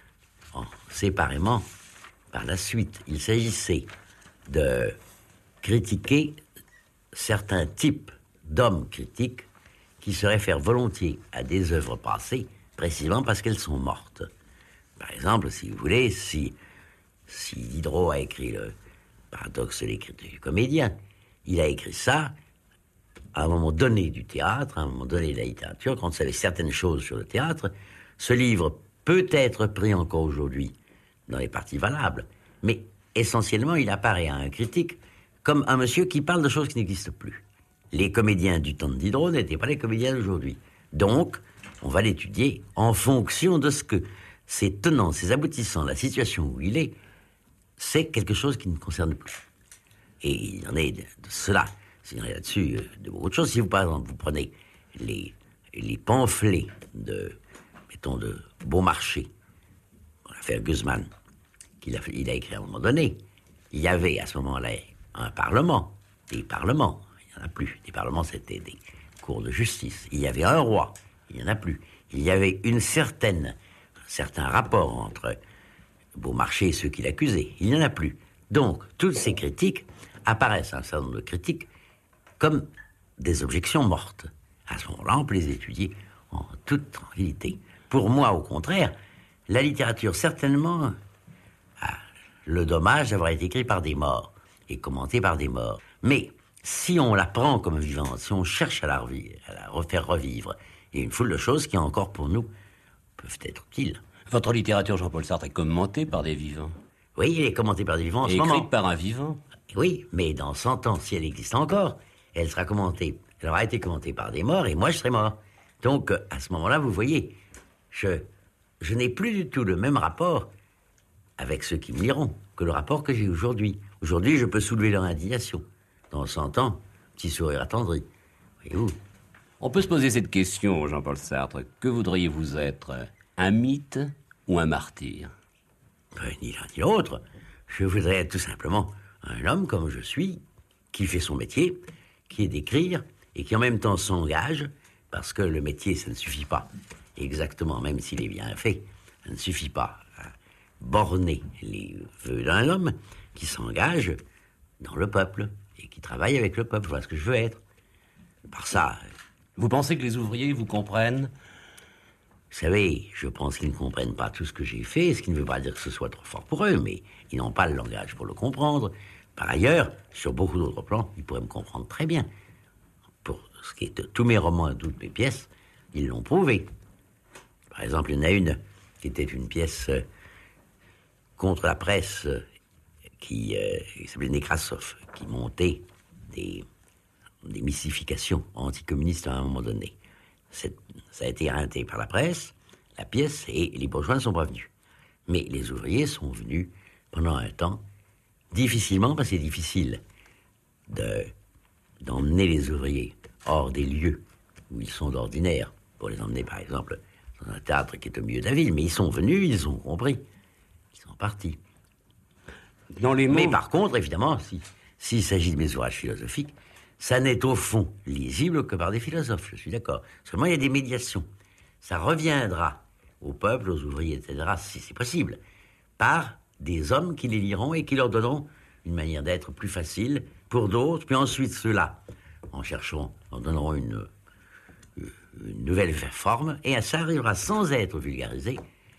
séparément par la suite. Il s'agissait de critiquer certains types d'hommes critiques qui se réfèrent volontiers à des œuvres passées, précisément parce qu'elles sont mortes. Par exemple, si vous voulez, si Diderot a écrit le paradoxe de l'écriture du comédien, il a écrit ça à un moment donné du théâtre, à un moment donné de la littérature, quand on savait certaines choses sur le théâtre. Ce livre peut être pris encore aujourd'hui dans les parties valables, mais essentiellement, il apparaît à un critique comme un monsieur qui parle de choses qui n'existent plus. Les comédiens du temps de Diderot n'étaient pas les comédiens d'aujourd'hui. Donc, on va l'étudier en fonction de ce que ses tenants, ses aboutissants, la situation où il est, c'est quelque chose qui ne concerne plus. Et il y en est de cela. Il y en a là-dessus de beaucoup de choses. Si vous, par exemple, vous prenez les pamphlets de Beaumarchais, l'affaire Guzman, il a écrit à un moment donné, il y avait à ce moment-là un parlement, des parlements, il n'y en a plus. Des parlements, c'était des cours de justice. Il y avait un roi, il n'y en a plus. Il y avait un certain rapport entre Beaumarchais et ceux qui l'accusaient. Il n'y en a plus. Donc, toutes ces critiques apparaissent, un certain nombre de critiques, comme des objections mortes. À ce moment-là, on peut les étudier en toute tranquillité. Pour moi, au contraire, la littérature, certainement, a le dommage d'avoir été écrite par des morts et commentée par des morts. Mais si on la prend comme vivante, si on cherche à la refaire revivre, il y a une foule de choses qui, encore pour nous, peuvent être utiles. Votre littérature, Jean-Paul Sartre, est commentée par des vivants. Oui, elle est commentée par des vivants en ce moment. Écrite par un vivant. Oui, mais dans 100 ans, si elle existe encore, elle sera commentée. Elle aura été commentée par des morts et moi, je serai mort. Donc, à ce moment-là, vous voyez, je n'ai plus du tout le même rapport avec ceux qui me liront que le rapport que j'ai aujourd'hui. Aujourd'hui, je peux soulever leur indignation. Dans 100 ans, petit sourire attendri. Voyez-vous. On peut se poser cette question, Jean-Paul Sartre. Que voudriez-vous être? Un mythe ou un martyr? Ni l'un ni l'autre. Je voudrais être tout simplement un homme comme je suis, qui fait son métier, qui est d'écrire, et qui en même temps s'engage, parce que le métier, ça ne suffit pas. Exactement, même s'il est bien fait, ça ne suffit pas à borner les vœux d'un homme qui s'engage dans le peuple, et qui travaille avec le peuple. Voilà ce que je veux être. Par ça... Vous pensez que les ouvriers vous comprennent? Vous savez, je pense qu'ils ne comprennent pas tout ce que j'ai fait, ce qui ne veut pas dire que ce soit trop fort pour eux, mais ils n'ont pas le langage pour le comprendre. Par ailleurs, sur beaucoup d'autres plans, ils pourraient me comprendre très bien. Pour ce qui est de tous mes romans et toutes mes pièces, ils l'ont prouvé. Par exemple, il y en a une qui était une pièce contre la presse qui s'appelait Nekrasov, qui montait des mystifications anticommunistes à un moment donné. Ça a été arrêté par la presse, la pièce, et les bourgeois ne sont pas venus. Mais les ouvriers sont venus pendant un temps, difficilement, parce que c'est difficile d'emmener les ouvriers hors des lieux où ils sont d'ordinaire, pour les emmener par exemple dans un théâtre qui est au milieu de la ville. Mais ils sont venus, ils ont compris, ils sont partis. Dans les mots... Mais par contre, évidemment, s'il s'agit de mes ouvrages philosophiques, ça n'est au fond lisible que par des philosophes, je suis d'accord. Seulement, il y a des médiations. Ça reviendra au peuple, aux ouvriers, etc., si c'est possible, par des hommes qui les liront et qui leur donneront une manière d'être plus facile pour d'autres, puis ensuite ceux-là, en donneront une nouvelle forme, et ça arrivera sans être vulgarisé,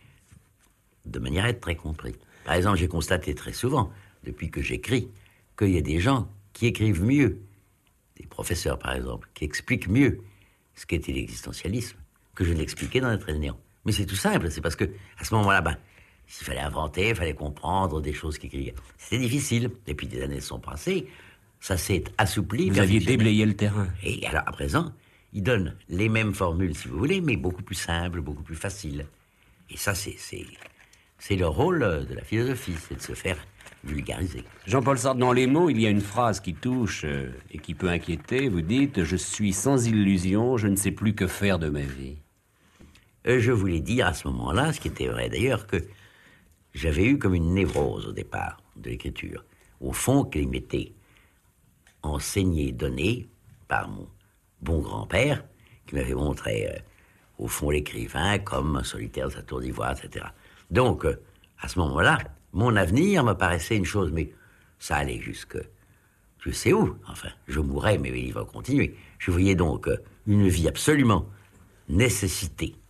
de manière à être très compris. Par exemple, j'ai constaté très souvent, depuis que j'écris, qu'il y a des gens qui écrivent mieux, des professeurs, par exemple, qui expliquent mieux ce qu'était l'existentialisme que je ne l'expliquais dans Être néant. Mais c'est tout simple, c'est parce que à ce moment-là, s'il fallait inventer, il fallait comprendre des choses qui écrivaient. C'était difficile. Et puis des années sont passées, ça s'est assoupli. Vous aviez déblayé le terrain. Et alors, à présent, ils donnent les mêmes formules, si vous voulez, mais beaucoup plus simples, beaucoup plus faciles. Et ça, c'est le rôle de la philosophie, c'est de se faire vulgariser. Jean-Paul Sartre, dans les mots, il y a une phrase qui touche et qui peut inquiéter. Vous dites « Je suis sans illusion, je ne sais plus que faire de ma vie ». Je voulais dire à ce moment-là, ce qui était vrai d'ailleurs, que j'avais eu comme une névrose au départ de l'écriture. Au fond, qu'elle m'était enseignée, donnée par mon bon grand-père, qui m'avait montré, au fond, l'écrivain comme un solitaire de sa tour d'ivoire, etc. Donc, à ce moment-là, mon avenir me paraissait une chose, mais ça allait jusque je sais où. Enfin, je mourrais, mais il va continuer. Je voyais donc une vie absolument nécessitée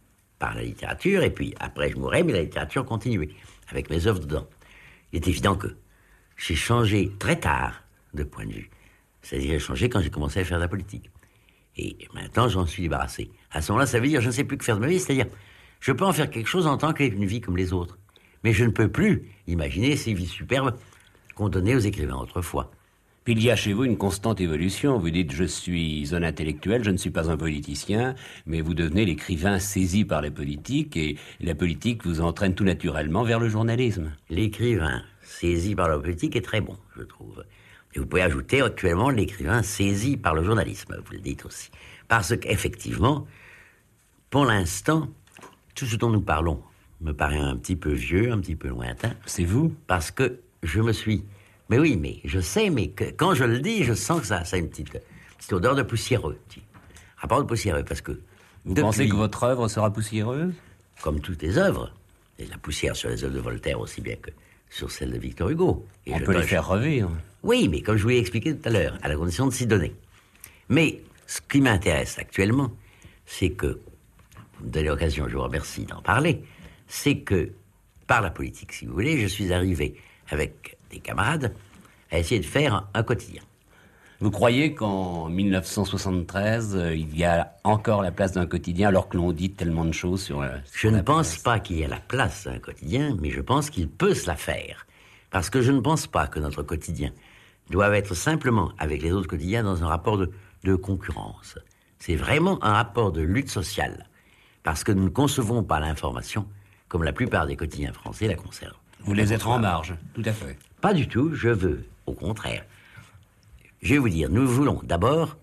par la littérature, et puis après je mourrais, mais la littérature continuait, avec mes œuvres dedans. Il est évident que j'ai changé très tard de point de vue. C'est-à-dire j'ai changé quand j'ai commencé à faire de la politique. Et maintenant, j'en suis débarrassé. À ce moment-là, ça veut dire je ne sais plus que faire de ma vie, c'est-à-dire je peux en faire quelque chose en tant qu'une vie comme les autres. Mais je ne peux plus imaginer ces vies superbes qu'on donnait aux écrivains autrefois. Puis il y a chez vous une constante évolution. Vous dites, je suis un intellectuel, je ne suis pas un politicien, mais vous devenez l'écrivain saisi par la politique, et la politique vous entraîne tout naturellement vers le journalisme. L'écrivain saisi par la politique est très bon, je trouve. Et vous pouvez ajouter actuellement l'écrivain saisi par le journalisme, vous le dites aussi. Parce qu'effectivement, pour l'instant, tout ce dont nous parlons me paraît un petit peu vieux, un petit peu lointain. C'est vous? Parce que je me suis... Mais oui, mais je sais, mais quand je le dis, je sens que ça a une petite odeur de poussiéreux. Un petit rapport de poussiéreux, parce que... Vous pensez que votre œuvre sera poussiéreuse? Comme toutes les œuvres. Et la poussière sur les œuvres de Voltaire aussi bien que sur celles de Victor Hugo. Et on peut les faire revivre. Oui, mais comme je vous l'ai expliqué tout à l'heure, à la condition de s'y donner. Mais ce qui m'intéresse actuellement, c'est que, vous me donnez l'occasion, je vous remercie d'en parler, c'est que, par la politique, si vous voulez, je suis arrivé avec des camarades à essayer de faire un quotidien. Vous croyez qu'en 1973, il y a encore la place d'un quotidien, alors que l'on dit tellement de choses sur Je ne pense pas qu'il y ait la place d'un quotidien, mais je pense qu'il peut se la faire. Parce que je ne pense pas que notre quotidien doive être simplement, avec les autres quotidiens, dans un rapport de concurrence. C'est vraiment un rapport de lutte sociale. Parce que nous ne concevons pas l'information comme la plupart des quotidiens français la conservent. Vous voulez être en marge, tout à fait. Pas du tout, je veux, au contraire. Je vais vous dire, nous voulons d'abord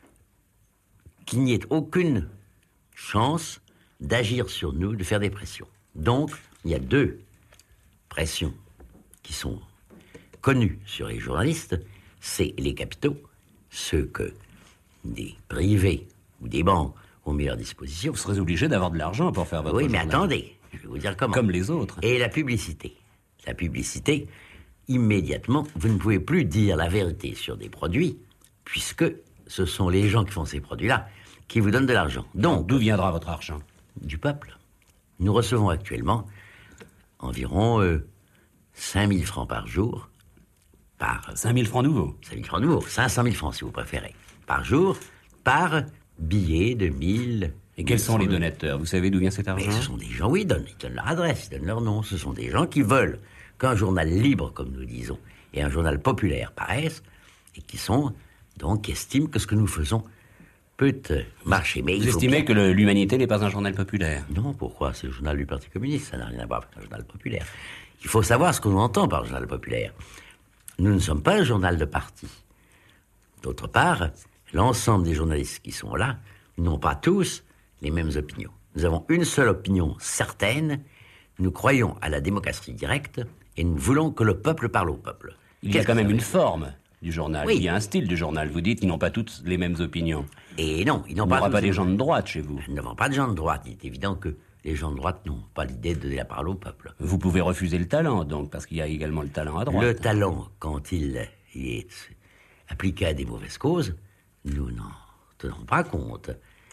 qu'il n'y ait aucune chance d'agir sur nous, de faire des pressions. Donc, il y a deux pressions qui sont connues sur les journalistes, c'est les capitaux, ceux que des privés ou des banques ont mis à leur disposition. Vous serez obligé d'avoir de l'argent pour faire votre journal. Oui, mais attendez, je vais vous dire comment. Comme les autres. Et la publicité. La publicité, immédiatement, vous ne pouvez plus dire la vérité sur des produits, puisque ce sont les gens qui font ces produits-là qui vous donnent de l'argent. Donc, d'où viendra votre argent? Du peuple. Nous recevons actuellement environ 5 000 francs par jour. 5 000 francs nouveaux? 5 000 francs nouveaux, 500 000 francs si vous préférez. Par jour, par billet de 1000... Et quels sont les donateurs? Vous savez d'où vient cet argent? Mais ce sont des gens, oui, ils donnent leur adresse, ils donnent leur nom. Ce sont des gens qui veulent qu'un journal libre, comme nous disons, et un journal populaire paraissent, et qui estiment que ce que nous faisons peut marcher. Mais vous estimez que l'Humanité n'est pas un journal populaire? Non, pourquoi? C'est le journal du Parti communiste, ça n'a rien à voir avec un journal populaire. Il faut savoir ce qu'on entend par journal populaire. Nous ne sommes pas un journal de parti. D'autre part, l'ensemble des journalistes qui sont là n'ont pas tous les mêmes opinions. Nous avons une seule opinion certaine, nous croyons à la démocratie directe et nous voulons que le peuple parle au peuple. Il y a quand même une forme du journal, oui. Il y a un style du journal. Vous dites qu'ils n'ont pas toutes les mêmes opinions. Et non, ils n'ont pas... Il n'y aura pas des gens de droite chez vous. Nous n'avons pas de gens de droite. Il est évident que les gens de droite n'ont pas l'idée de donner la parole au peuple. Vous pouvez refuser le talent, donc, parce qu'il y a également le talent à droite. Le talent, quand il est appliqué à des mauvaises causes, nous n'en tenons pas compte.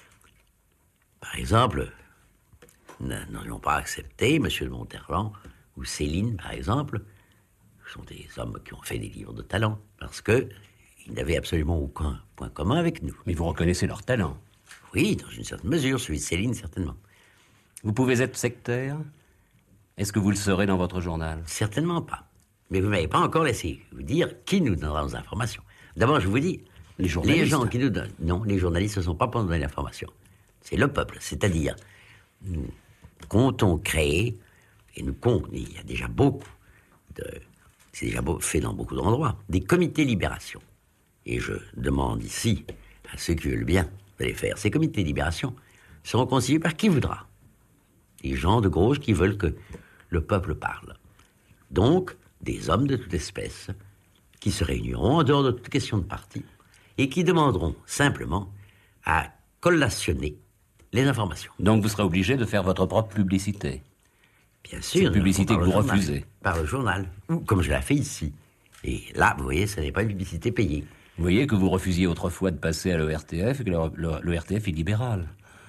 Par exemple, nous n'aurions pas accepté M. de Monterland ou Céline, par exemple. Ce sont des hommes qui ont fait des livres de talent, parce qu'ils n'avaient absolument aucun point commun avec nous. Mais vous reconnaissez leur talent? Oui, dans une certaine mesure, celui de Céline, certainement. Vous pouvez être sectaire? Est-ce que vous le serez dans votre journal? Certainement pas. Mais vous ne m'avez pas encore laissé vous dire qui nous donnera nos informations. D'abord, je vous dis, les gens qui nous donnent... Non, les journalistes ne sont pas pour nous donner l'information. C'est le peuple, c'est-à-dire, nous comptons créer, et il y a déjà beaucoup c'est déjà fait dans beaucoup d'endroits, des comités libération. Et je demande ici à ceux qui veulent bien de les faire. Ces comités de libération seront constitués par qui voudra. Des gens de gauche qui veulent que le peuple parle. Donc, des hommes de toute espèce qui se réuniront en dehors de toute question de parti et qui demanderont simplement à collationner les informations. Donc vous serez obligé de faire votre propre publicité? Bien sûr. C'est publicité que vous refusez? Par le journal, ou comme je l'ai fait ici. Et là, vous voyez, ce n'est pas une publicité payée. Vous voyez que vous refusiez autrefois de passer à l'ORTF et que l'ORTF est libéral.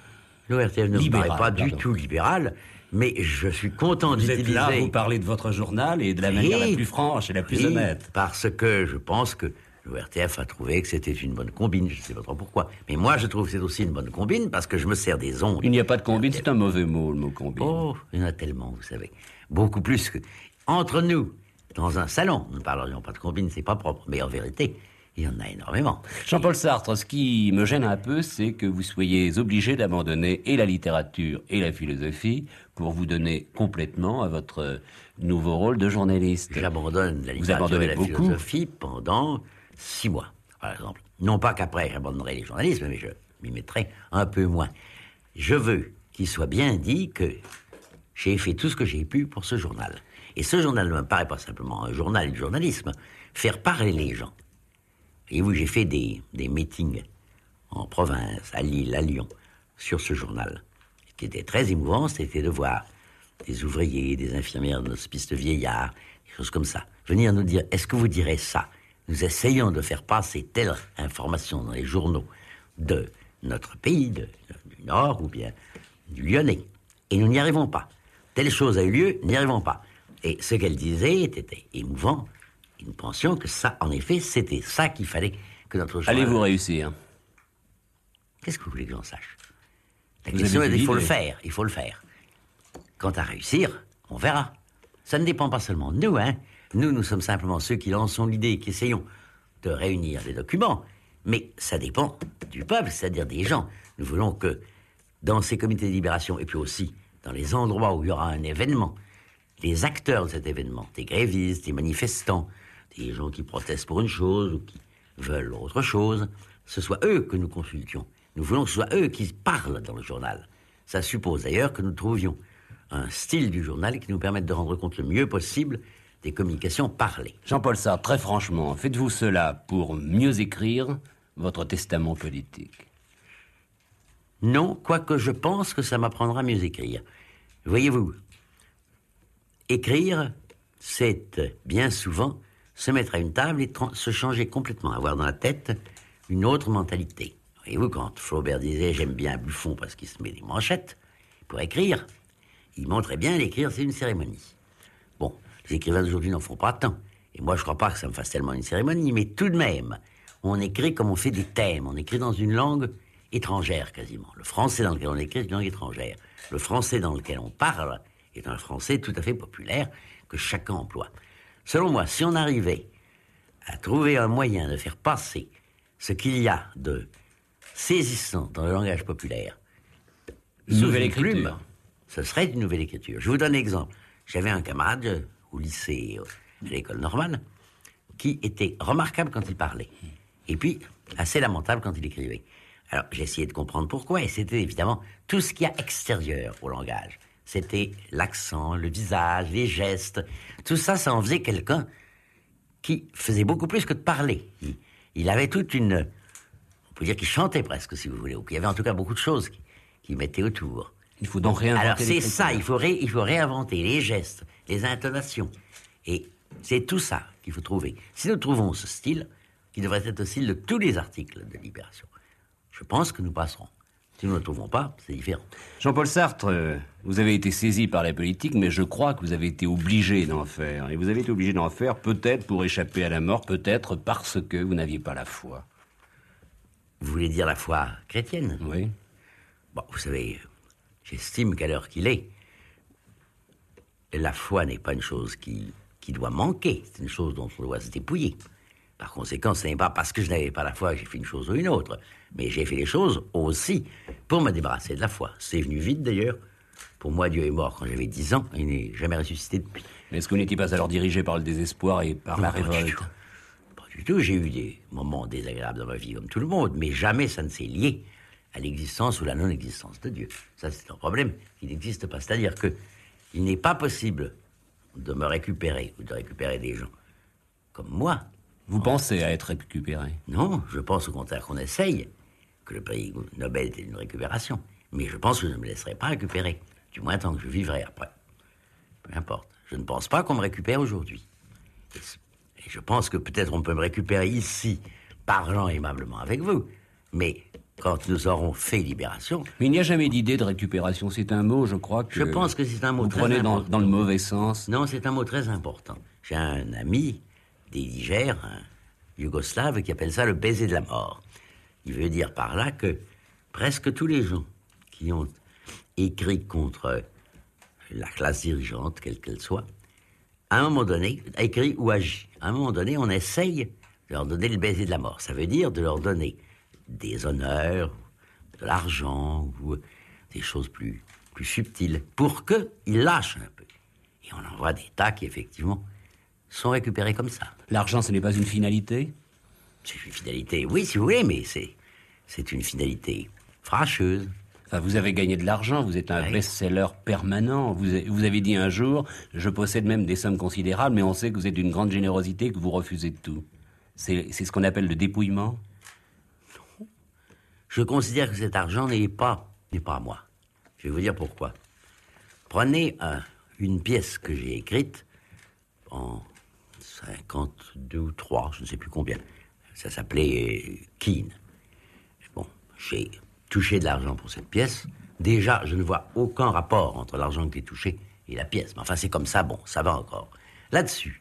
L'ORTF ne me Libéral, paraît pas du pardon. tout libéral, mais je suis content Vous êtes d'utiliser... là, vous parlez de votre journal et de la manière la plus franche et la plus Oui, honnête. parce que je pense que l'ORTF a trouvé que c'était une bonne combine, je ne sais pas trop pourquoi. Mais moi, je trouve que c'est aussi une bonne combine parce que je me sers des ondes. Il n'y a pas de combine, c'est un mauvais mot, le mot combine. Oh, il y en a tellement, vous savez. Beaucoup plus que... Entre nous, dans un salon, nous ne parlerions pas de combine, c'est pas propre. Mais en vérité, il y en a énormément. Jean-Paul Sartre, ce qui me gêne un peu, c'est que vous soyez obligé d'abandonner et la littérature et la philosophie pour vous donner complètement à votre nouveau rôle de journaliste. J'abandonne la Vous littérature abandonnez et la beaucoup. philosophie pendant 6 mois, par exemple. Non pas qu'après j'abandonnerai les journalismes, mais je m'y mettrai un peu moins. Je veux qu'il soit bien dit que j'ai fait tout ce que j'ai pu pour ce journal. Et ce journal ne me paraît pas simplement un journal du journalisme, faire parler les gens. Et vous, j'ai fait des meetings en province, à Lille, à Lyon, sur ce journal. Ce qui était très émouvant, c'était de voir des ouvriers, des infirmières de hospice de vieillards, des choses comme ça, venir nous dire, est-ce que vous direz ça? Nous essayons de faire passer telle information dans les journaux de notre pays, du Nord ou bien du Lyonnais. Et nous n'y arrivons pas. Telle chose a eu lieu, n'y arrivons pas. Et ce qu'elle disait était émouvant. Et nous pensions que ça, en effet, c'était ça qu'il fallait que notre journal... Allez-vous réussir? Qu'est-ce que vous voulez que j'en sache? La Vous question avez est, il faut le l'idée. faire, il faut le faire. Quant à réussir, on verra. Ça ne dépend pas seulement de nous, hein. Nous sommes simplement ceux qui lançons l'idée, qui essayons de réunir les documents. Mais ça dépend du peuple, c'est-à-dire des gens. Nous voulons que, dans ces comités de libération, et puis aussi dans les endroits où il y aura un événement, les acteurs de cet événement, des grévistes, des manifestants, des gens qui protestent pour une chose ou qui veulent autre chose, ce soit eux que nous consultions. Nous voulons que ce soit eux qui parlent dans le journal. Ça suppose d'ailleurs que nous trouvions un style du journal qui nous permette de rendre compte le mieux possible des communications parlées. Jean-Paul Sartre, très franchement, faites-vous cela pour mieux écrire votre testament politique? Non, quoique je pense que ça m'apprendra à mieux écrire. Voyez-vous, écrire, c'est bien souvent se mettre à une table et se changer complètement, avoir dans la tête une autre mentalité. Voyez-vous, quand Flaubert disait « j'aime bien Buffon parce qu'il se met des manchettes » pour écrire, il montrait bien l'écrire, c'est une cérémonie. Bon, les écrivains d'aujourd'hui n'en font pas tant. Et moi, je crois pas que ça me fasse tellement une cérémonie, mais tout de même, on écrit comme on fait des thèmes. On écrit dans une langue étrangère, quasiment. Le français dans lequel on écrit est une langue étrangère. Le français dans lequel on parle est un français tout à fait populaire que chacun emploie. Selon moi, si on arrivait à trouver un moyen de faire passer ce qu'il y a de saisissant dans le langage populaire, Une sous nouvelle une écriture. plume, ce serait une nouvelle écriture. Je vous donne un exemple. J'avais un camarade au lycée, à l'école normale, qui était remarquable quand il parlait. Et puis, assez lamentable quand il écrivait. Alors, j'ai essayé de comprendre pourquoi, et c'était évidemment tout ce qu'il y a extérieur au langage. C'était l'accent, le visage, les gestes. Tout ça, ça en faisait quelqu'un qui faisait beaucoup plus que de parler. Il avait toute une... On peut dire qu'il chantait presque, si vous voulez, ou qu'il y avait en tout cas beaucoup de choses qui mettaient autour. Il faut donc réinventer Alors c'est l'écriture. ça, il faut réinventer les gestes, les intonations. Et c'est tout ça qu'il faut trouver. Si nous trouvons ce style, qui devrait être le style de tous les articles de Libération, je pense que nous passerons. Si nous ne le trouvons pas, c'est différent. Jean-Paul Sartre, vous avez été saisi par la politique, mais je crois que vous avez été obligé d'en faire. Et vous avez été obligé d'en faire peut-être pour échapper à la mort, peut-être parce que vous n'aviez pas la foi. Vous voulez dire la foi chrétienne? Oui. Bon, vous savez, j'estime qu'à l'heure qu'il est, la foi n'est pas une chose qui doit manquer, c'est une chose dont on doit se dépouiller. Par conséquent, ce n'est pas parce que je n'avais pas la foi que j'ai fait une chose ou une autre, mais j'ai fait les choses aussi pour me débarrasser de la foi. C'est venu vite d'ailleurs. Pour moi, Dieu est mort quand j'avais 10 ans, et il n'est jamais ressuscité depuis. Mais est-ce que vous n'étiez pas alors dirigé par le désespoir et par la Pas du révolte? tout. Pas du tout, j'ai eu des moments désagréables dans ma vie comme tout le monde, mais jamais ça ne s'est lié à l'existence ou la non-existence de Dieu. Ça, c'est un problème qui n'existe pas. C'est-à-dire que il n'est pas possible de me récupérer ou de récupérer des gens comme moi. Vous pensez à être récupéré? Non, je pense au contraire qu'on essaye, que le prix Nobel est une récupération. Mais je pense que je ne me laisserai pas récupérer, du moins tant que je vivrai après. Peu importe. Je ne pense pas qu'on me récupère aujourd'hui. Et je pense que peut-être on peut me récupérer ici, parlant aimablement avec vous. Mais quand nous aurons fait libération... Mais il n'y a jamais d'idée de récupération. C'est un mot, je crois, que Je pense que c'est un mot vous très prenez important. dans le mauvais sens. Non, c'est un mot très important. J'ai un ami des Niger, un Yougoslave, qui appelle ça le baiser de la mort. Il veut dire par là que presque tous les gens qui ont écrit contre la classe dirigeante, quelle qu'elle soit, à un moment donné, écrit ou agi, à un moment donné, on essaye de leur donner le baiser de la mort. Ça veut dire de leur donner des honneurs, de l'argent, ou des choses plus subtiles, pour qu'ils lâchent un peu. Et on en voit des tas qui, effectivement, sont récupérés comme ça. L'argent, ce n'est pas une finalité? C'est une finalité, oui, si vous voulez, mais c'est une finalité fâcheuse. Enfin, vous avez gagné de l'argent, vous êtes un Oui. best-seller permanent. Vous avez dit un jour, je possède même des sommes considérables, mais on sait que vous êtes d'une grande générosité, que vous refusez de tout. C'est ce qu'on appelle le dépouillement? Je considère que cet argent n'est pas à moi. Je vais vous dire pourquoi. Prenez une pièce que j'ai écrite en 52 ou 3, je ne sais plus combien. Ça s'appelait Keane. Bon, j'ai touché de l'argent pour cette pièce. Déjà, je ne vois aucun rapport entre l'argent que j'ai touché et la pièce. Mais enfin, c'est comme ça, bon, ça va encore. Là-dessus,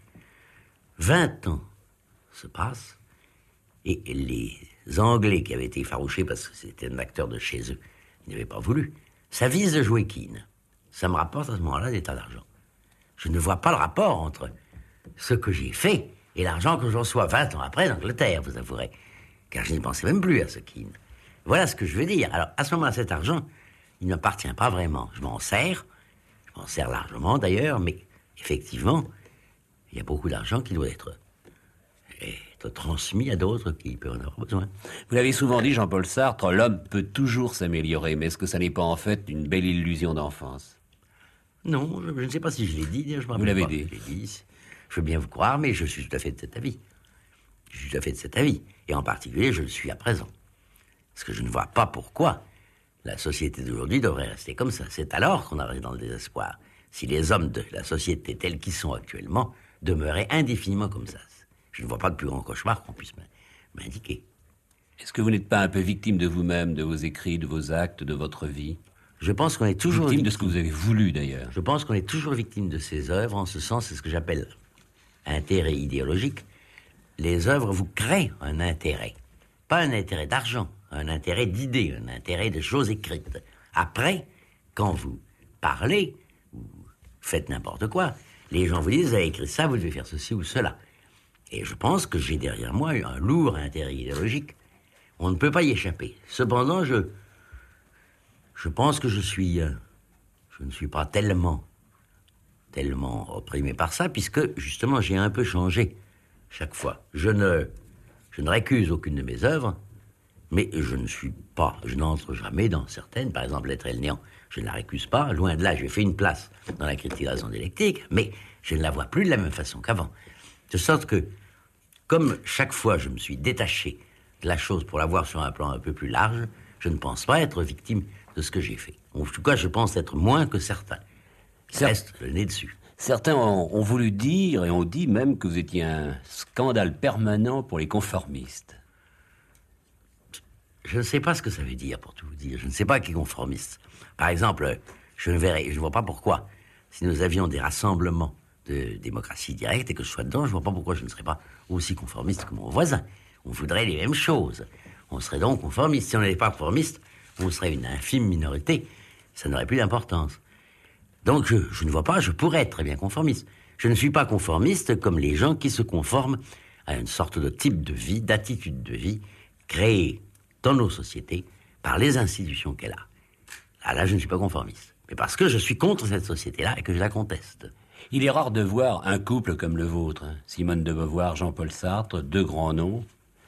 20 ans se passent et les Anglais qui avaient été effarouchés parce que c'était un acteur de chez eux n'avaient pas voulu. Ça vise de jouer Keane. Ça me rapporte à ce moment-là des tas d'argent. Je ne vois pas le rapport entre ce que j'ai fait et l'argent que je reçois 20 ans après d'Angleterre, vous avouerez. Car je n'y pensais même plus à ce Keane. Voilà ce que je veux dire. Alors, à ce moment-là, cet argent, il ne m'appartient pas vraiment. Je m'en sers largement d'ailleurs, mais effectivement, il y a beaucoup d'argent qui doit être transmis à d'autres qui peuvent en avoir besoin. Vous l'avez souvent dit, Jean-Paul Sartre, l'homme peut toujours s'améliorer, mais est-ce que ça n'est pas en fait une belle illusion d'enfance? Non, je ne sais pas si je l'ai dit, je me rappelle Vous l'avez pas. dit. Je l'ai dit. Je veux bien vous croire, mais je suis tout à fait de cet avis. Je suis tout à fait de cet avis. Et en particulier, je le suis à présent. Parce que je ne vois pas pourquoi la société d'aujourd'hui devrait rester comme ça. C'est alors qu'on arrive dans le désespoir. Si les hommes de la société tels qu'ils sont actuellement demeuraient indéfiniment comme ça. Je ne vois pas de plus grand cauchemar qu'on puisse m'indiquer. Est-ce que vous n'êtes pas un peu victime de vous-même, de vos écrits, de vos actes, de votre vie? Je pense qu'on est toujours Victime de ce que vous avez voulu, d'ailleurs. Je pense qu'on est toujours victime de ces œuvres. En ce sens, c'est ce que j'appelle intérêt idéologique. Les œuvres vous créent un intérêt. Pas un intérêt d'argent, un intérêt d'idées, un intérêt de choses écrites. Après, quand vous parlez, ou faites n'importe quoi, les gens vous disent, vous avez écrit ça, vous devez faire ceci ou cela. Et je pense que j'ai derrière moi un lourd intérêt idéologique. On ne peut pas y échapper. Cependant, je pense que je ne suis pas tellement opprimé par ça, puisque, justement, j'ai un peu changé chaque fois. Je ne récuse aucune de mes œuvres, mais je n'entre jamais dans certaines, par exemple, L'être et le néant. Je ne la récuse pas, loin de là, j'ai fait une place dans la critique de la raison dialectique, mais je ne la vois plus de la même façon qu'avant. De sorte que, comme chaque fois je me suis détaché de la chose pour la voir sur un plan un peu plus large, je ne pense pas être victime de ce que j'ai fait. En tout cas, je pense être moins que certains qui restent le nez dessus. Certains ont voulu dire, et ont dit même, que vous étiez un scandale permanent pour les conformistes. Je ne sais pas ce que ça veut dire, pour tout vous dire. Je ne sais pas qui est conformiste. Par exemple, je ne vois pas pourquoi, si nous avions des rassemblements de démocratie directe et que je sois dedans, je ne vois pas pourquoi je ne serais pas aussi conformiste que mon voisin. On voudrait les mêmes choses. On serait donc conformiste. Si on n'était pas conformiste, on serait une infime minorité. Ça n'aurait plus d'importance. Donc je ne vois pas, je pourrais être très bien conformiste. Je ne suis pas conformiste comme les gens qui se conforment à une sorte de type de vie, d'attitude de vie, créée dans nos sociétés par les institutions qu'elle a. Là, je ne suis pas conformiste. Mais parce que je suis contre cette société-là et que je la conteste. Il est rare de voir un couple comme le vôtre, hein. Simone de Beauvoir, Jean-Paul Sartre, deux grands noms.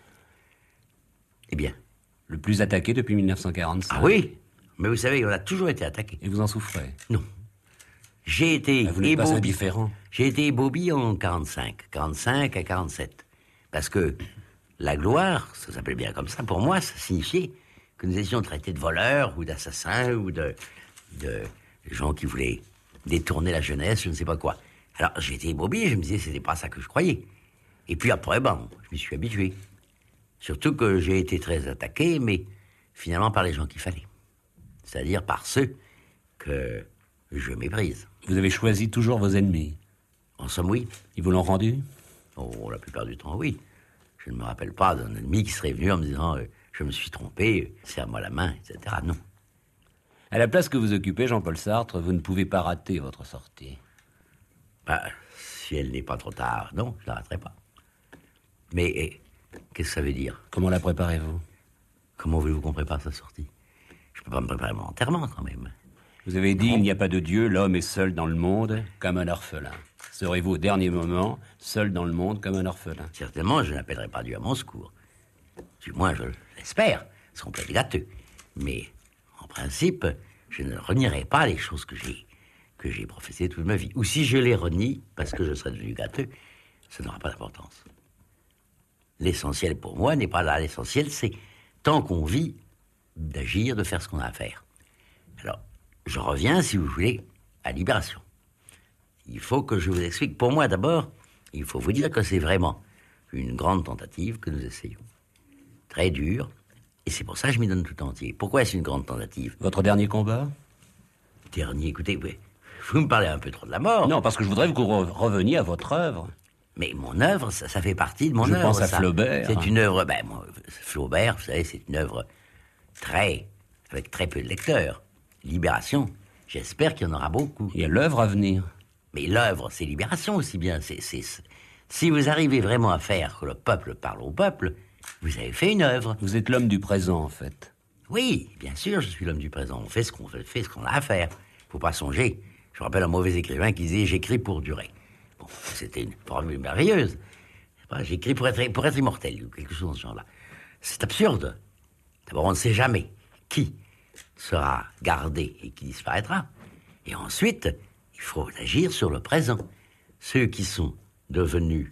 Eh bien. Le plus attaqué depuis 1945. Ah oui, mais vous savez, on a toujours été attaqué. Et vous en souffrez? Non. J'ai été vous n'êtes pas indifférent. J'ai été ébaubi en 45 à 47. Parce que la gloire, ça s'appelait bien comme ça, pour moi, ça signifiait que nous étions traités de voleurs ou d'assassins ou de gens qui voulaient détourner la jeunesse, je ne sais pas quoi. Alors j'ai été ébaubi et je me disais, c'était pas ça que je croyais. Et puis après, je m'y suis habitué. Surtout que j'ai été très attaqué, mais finalement par les gens qu'il fallait. C'est-à-dire par ceux que je méprise. Vous avez choisi toujours vos ennemis. En somme, oui. Ils vous l'ont rendu? Oh, la plupart du temps, oui. Je ne me rappelle pas d'un ennemi qui serait venu en me disant je me suis trompé, serre-moi la main, etc. Non. À la place que vous occupez, Jean-Paul Sartre, vous ne pouvez pas rater votre sortie. Bah, si elle n'est pas trop tard, non, je ne l'arrêterai pas. Mais qu'est-ce que ça veut dire? Comment la préparez-vous? Comment voulez-vous qu'on prépare sa sortie? Je ne peux pas me préparer mon enterrement, quand même. Vous avez dit, il n'y a pas de Dieu, l'homme est seul dans le monde, comme un orphelin. Serez-vous au dernier moment, seul dans le monde, comme un orphelin? Certainement, je n'appellerai pas Dieu à mon secours. Du moins, je l'espère, son plaît gâteux. Mais, en principe, je ne renierai pas les choses que j'ai professées toute ma vie. Ou si je les renie, parce que je serai devenu gâteux, ça n'aura pas d'importance. L'essentiel pour moi n'est pas là. L'essentiel, c'est, tant qu'on vit, d'agir, de faire ce qu'on a à faire. Alors, je reviens, si vous voulez, à Libération. Il faut que je vous explique. Pour moi, d'abord, il faut vous dire que c'est vraiment une grande tentative que nous essayons. Très dure, et c'est pour ça que je m'y donne tout entier. Pourquoi est-ce une grande tentative? Votre dernier combat? Dernier, écoutez, vous me parlez un peu trop de la mort. Non, parce que je voudrais que vous reveniez à votre œuvre. Mais mon œuvre, ça fait partie de mon œuvre. Je pense à ça. Flaubert. C'est une œuvre, Flaubert, vous savez, c'est une œuvre avec très peu de lecteurs. Libération, j'espère qu'il y en aura beaucoup. Il y a l'œuvre à venir. Mais l'œuvre, c'est Libération aussi bien. Si vous arrivez vraiment à faire que le peuple parle au peuple, vous avez fait une œuvre. Vous êtes l'homme du présent, en fait. Oui, bien sûr, je suis l'homme du présent. On fait ce qu'on a à faire. Faut pas songer. Je me rappelle un mauvais écrivain qui disait « j'écris pour durer ». Bon, c'était une formule merveilleuse. J'écris pour être immortel, ou quelque chose dans ce genre-là. C'est absurde. D'abord, on ne sait jamais qui sera gardé et qui disparaîtra. Et ensuite, il faut agir sur le présent. Ceux qui sont devenus,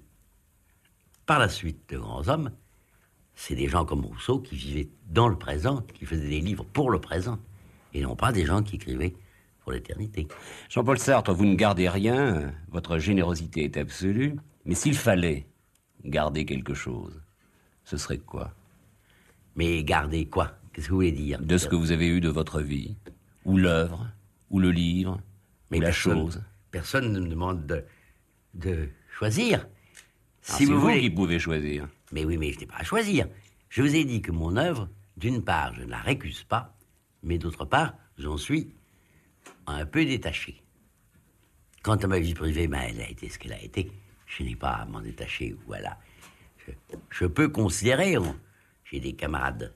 par la suite, de grands hommes, c'est des gens comme Rousseau qui vivaient dans le présent, qui faisaient des livres pour le présent, et non pas des gens qui écrivaient pour l'éternité. Jean-Paul Sartre, vous ne gardez rien, votre générosité est absolue, mais s'il fallait garder quelque chose, ce serait quoi? Mais garder quoi? Qu'est-ce que vous voulez dire? De ce que vous avez eu de votre vie, ou l'œuvre, ou le livre, ou la chose. Personne ne me demande de choisir. Si vous voulez, qui pouvez choisir. Mais oui, mais je n'ai pas à choisir. Je vous ai dit que mon œuvre, d'une part, je ne la récuse pas, mais d'autre part, j'en suis un peu détaché. Quant à ma vie privée, elle a été ce qu'elle a été. Je n'ai pas à m'en détacher. Voilà. Je peux considérer, j'ai des camarades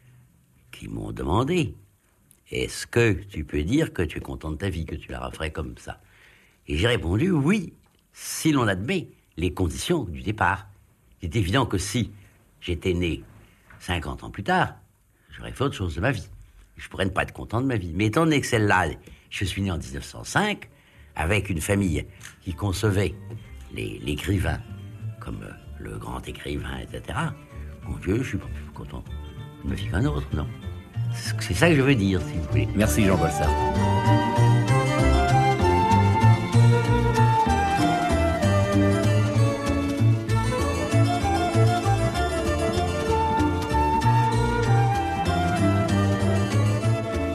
qui m'ont demandé, est-ce que tu peux dire que tu es content de ta vie, que tu la referais comme ça? Et j'ai répondu oui, si l'on admet les conditions du départ. C'est évident que si j'étais né 50 ans plus tard, j'aurais fait autre chose de ma vie. Je pourrais ne pas être content de ma vie. Mais étant donné que celle-là, je suis né en 1905, avec une famille qui concevait l'écrivain comme le grand écrivain, etc., mon Dieu, je suis pas plus content de ma vie qu'un autre, non. C'est ça que je veux dire, si vous voulez. Merci Jean-Paul Sartre.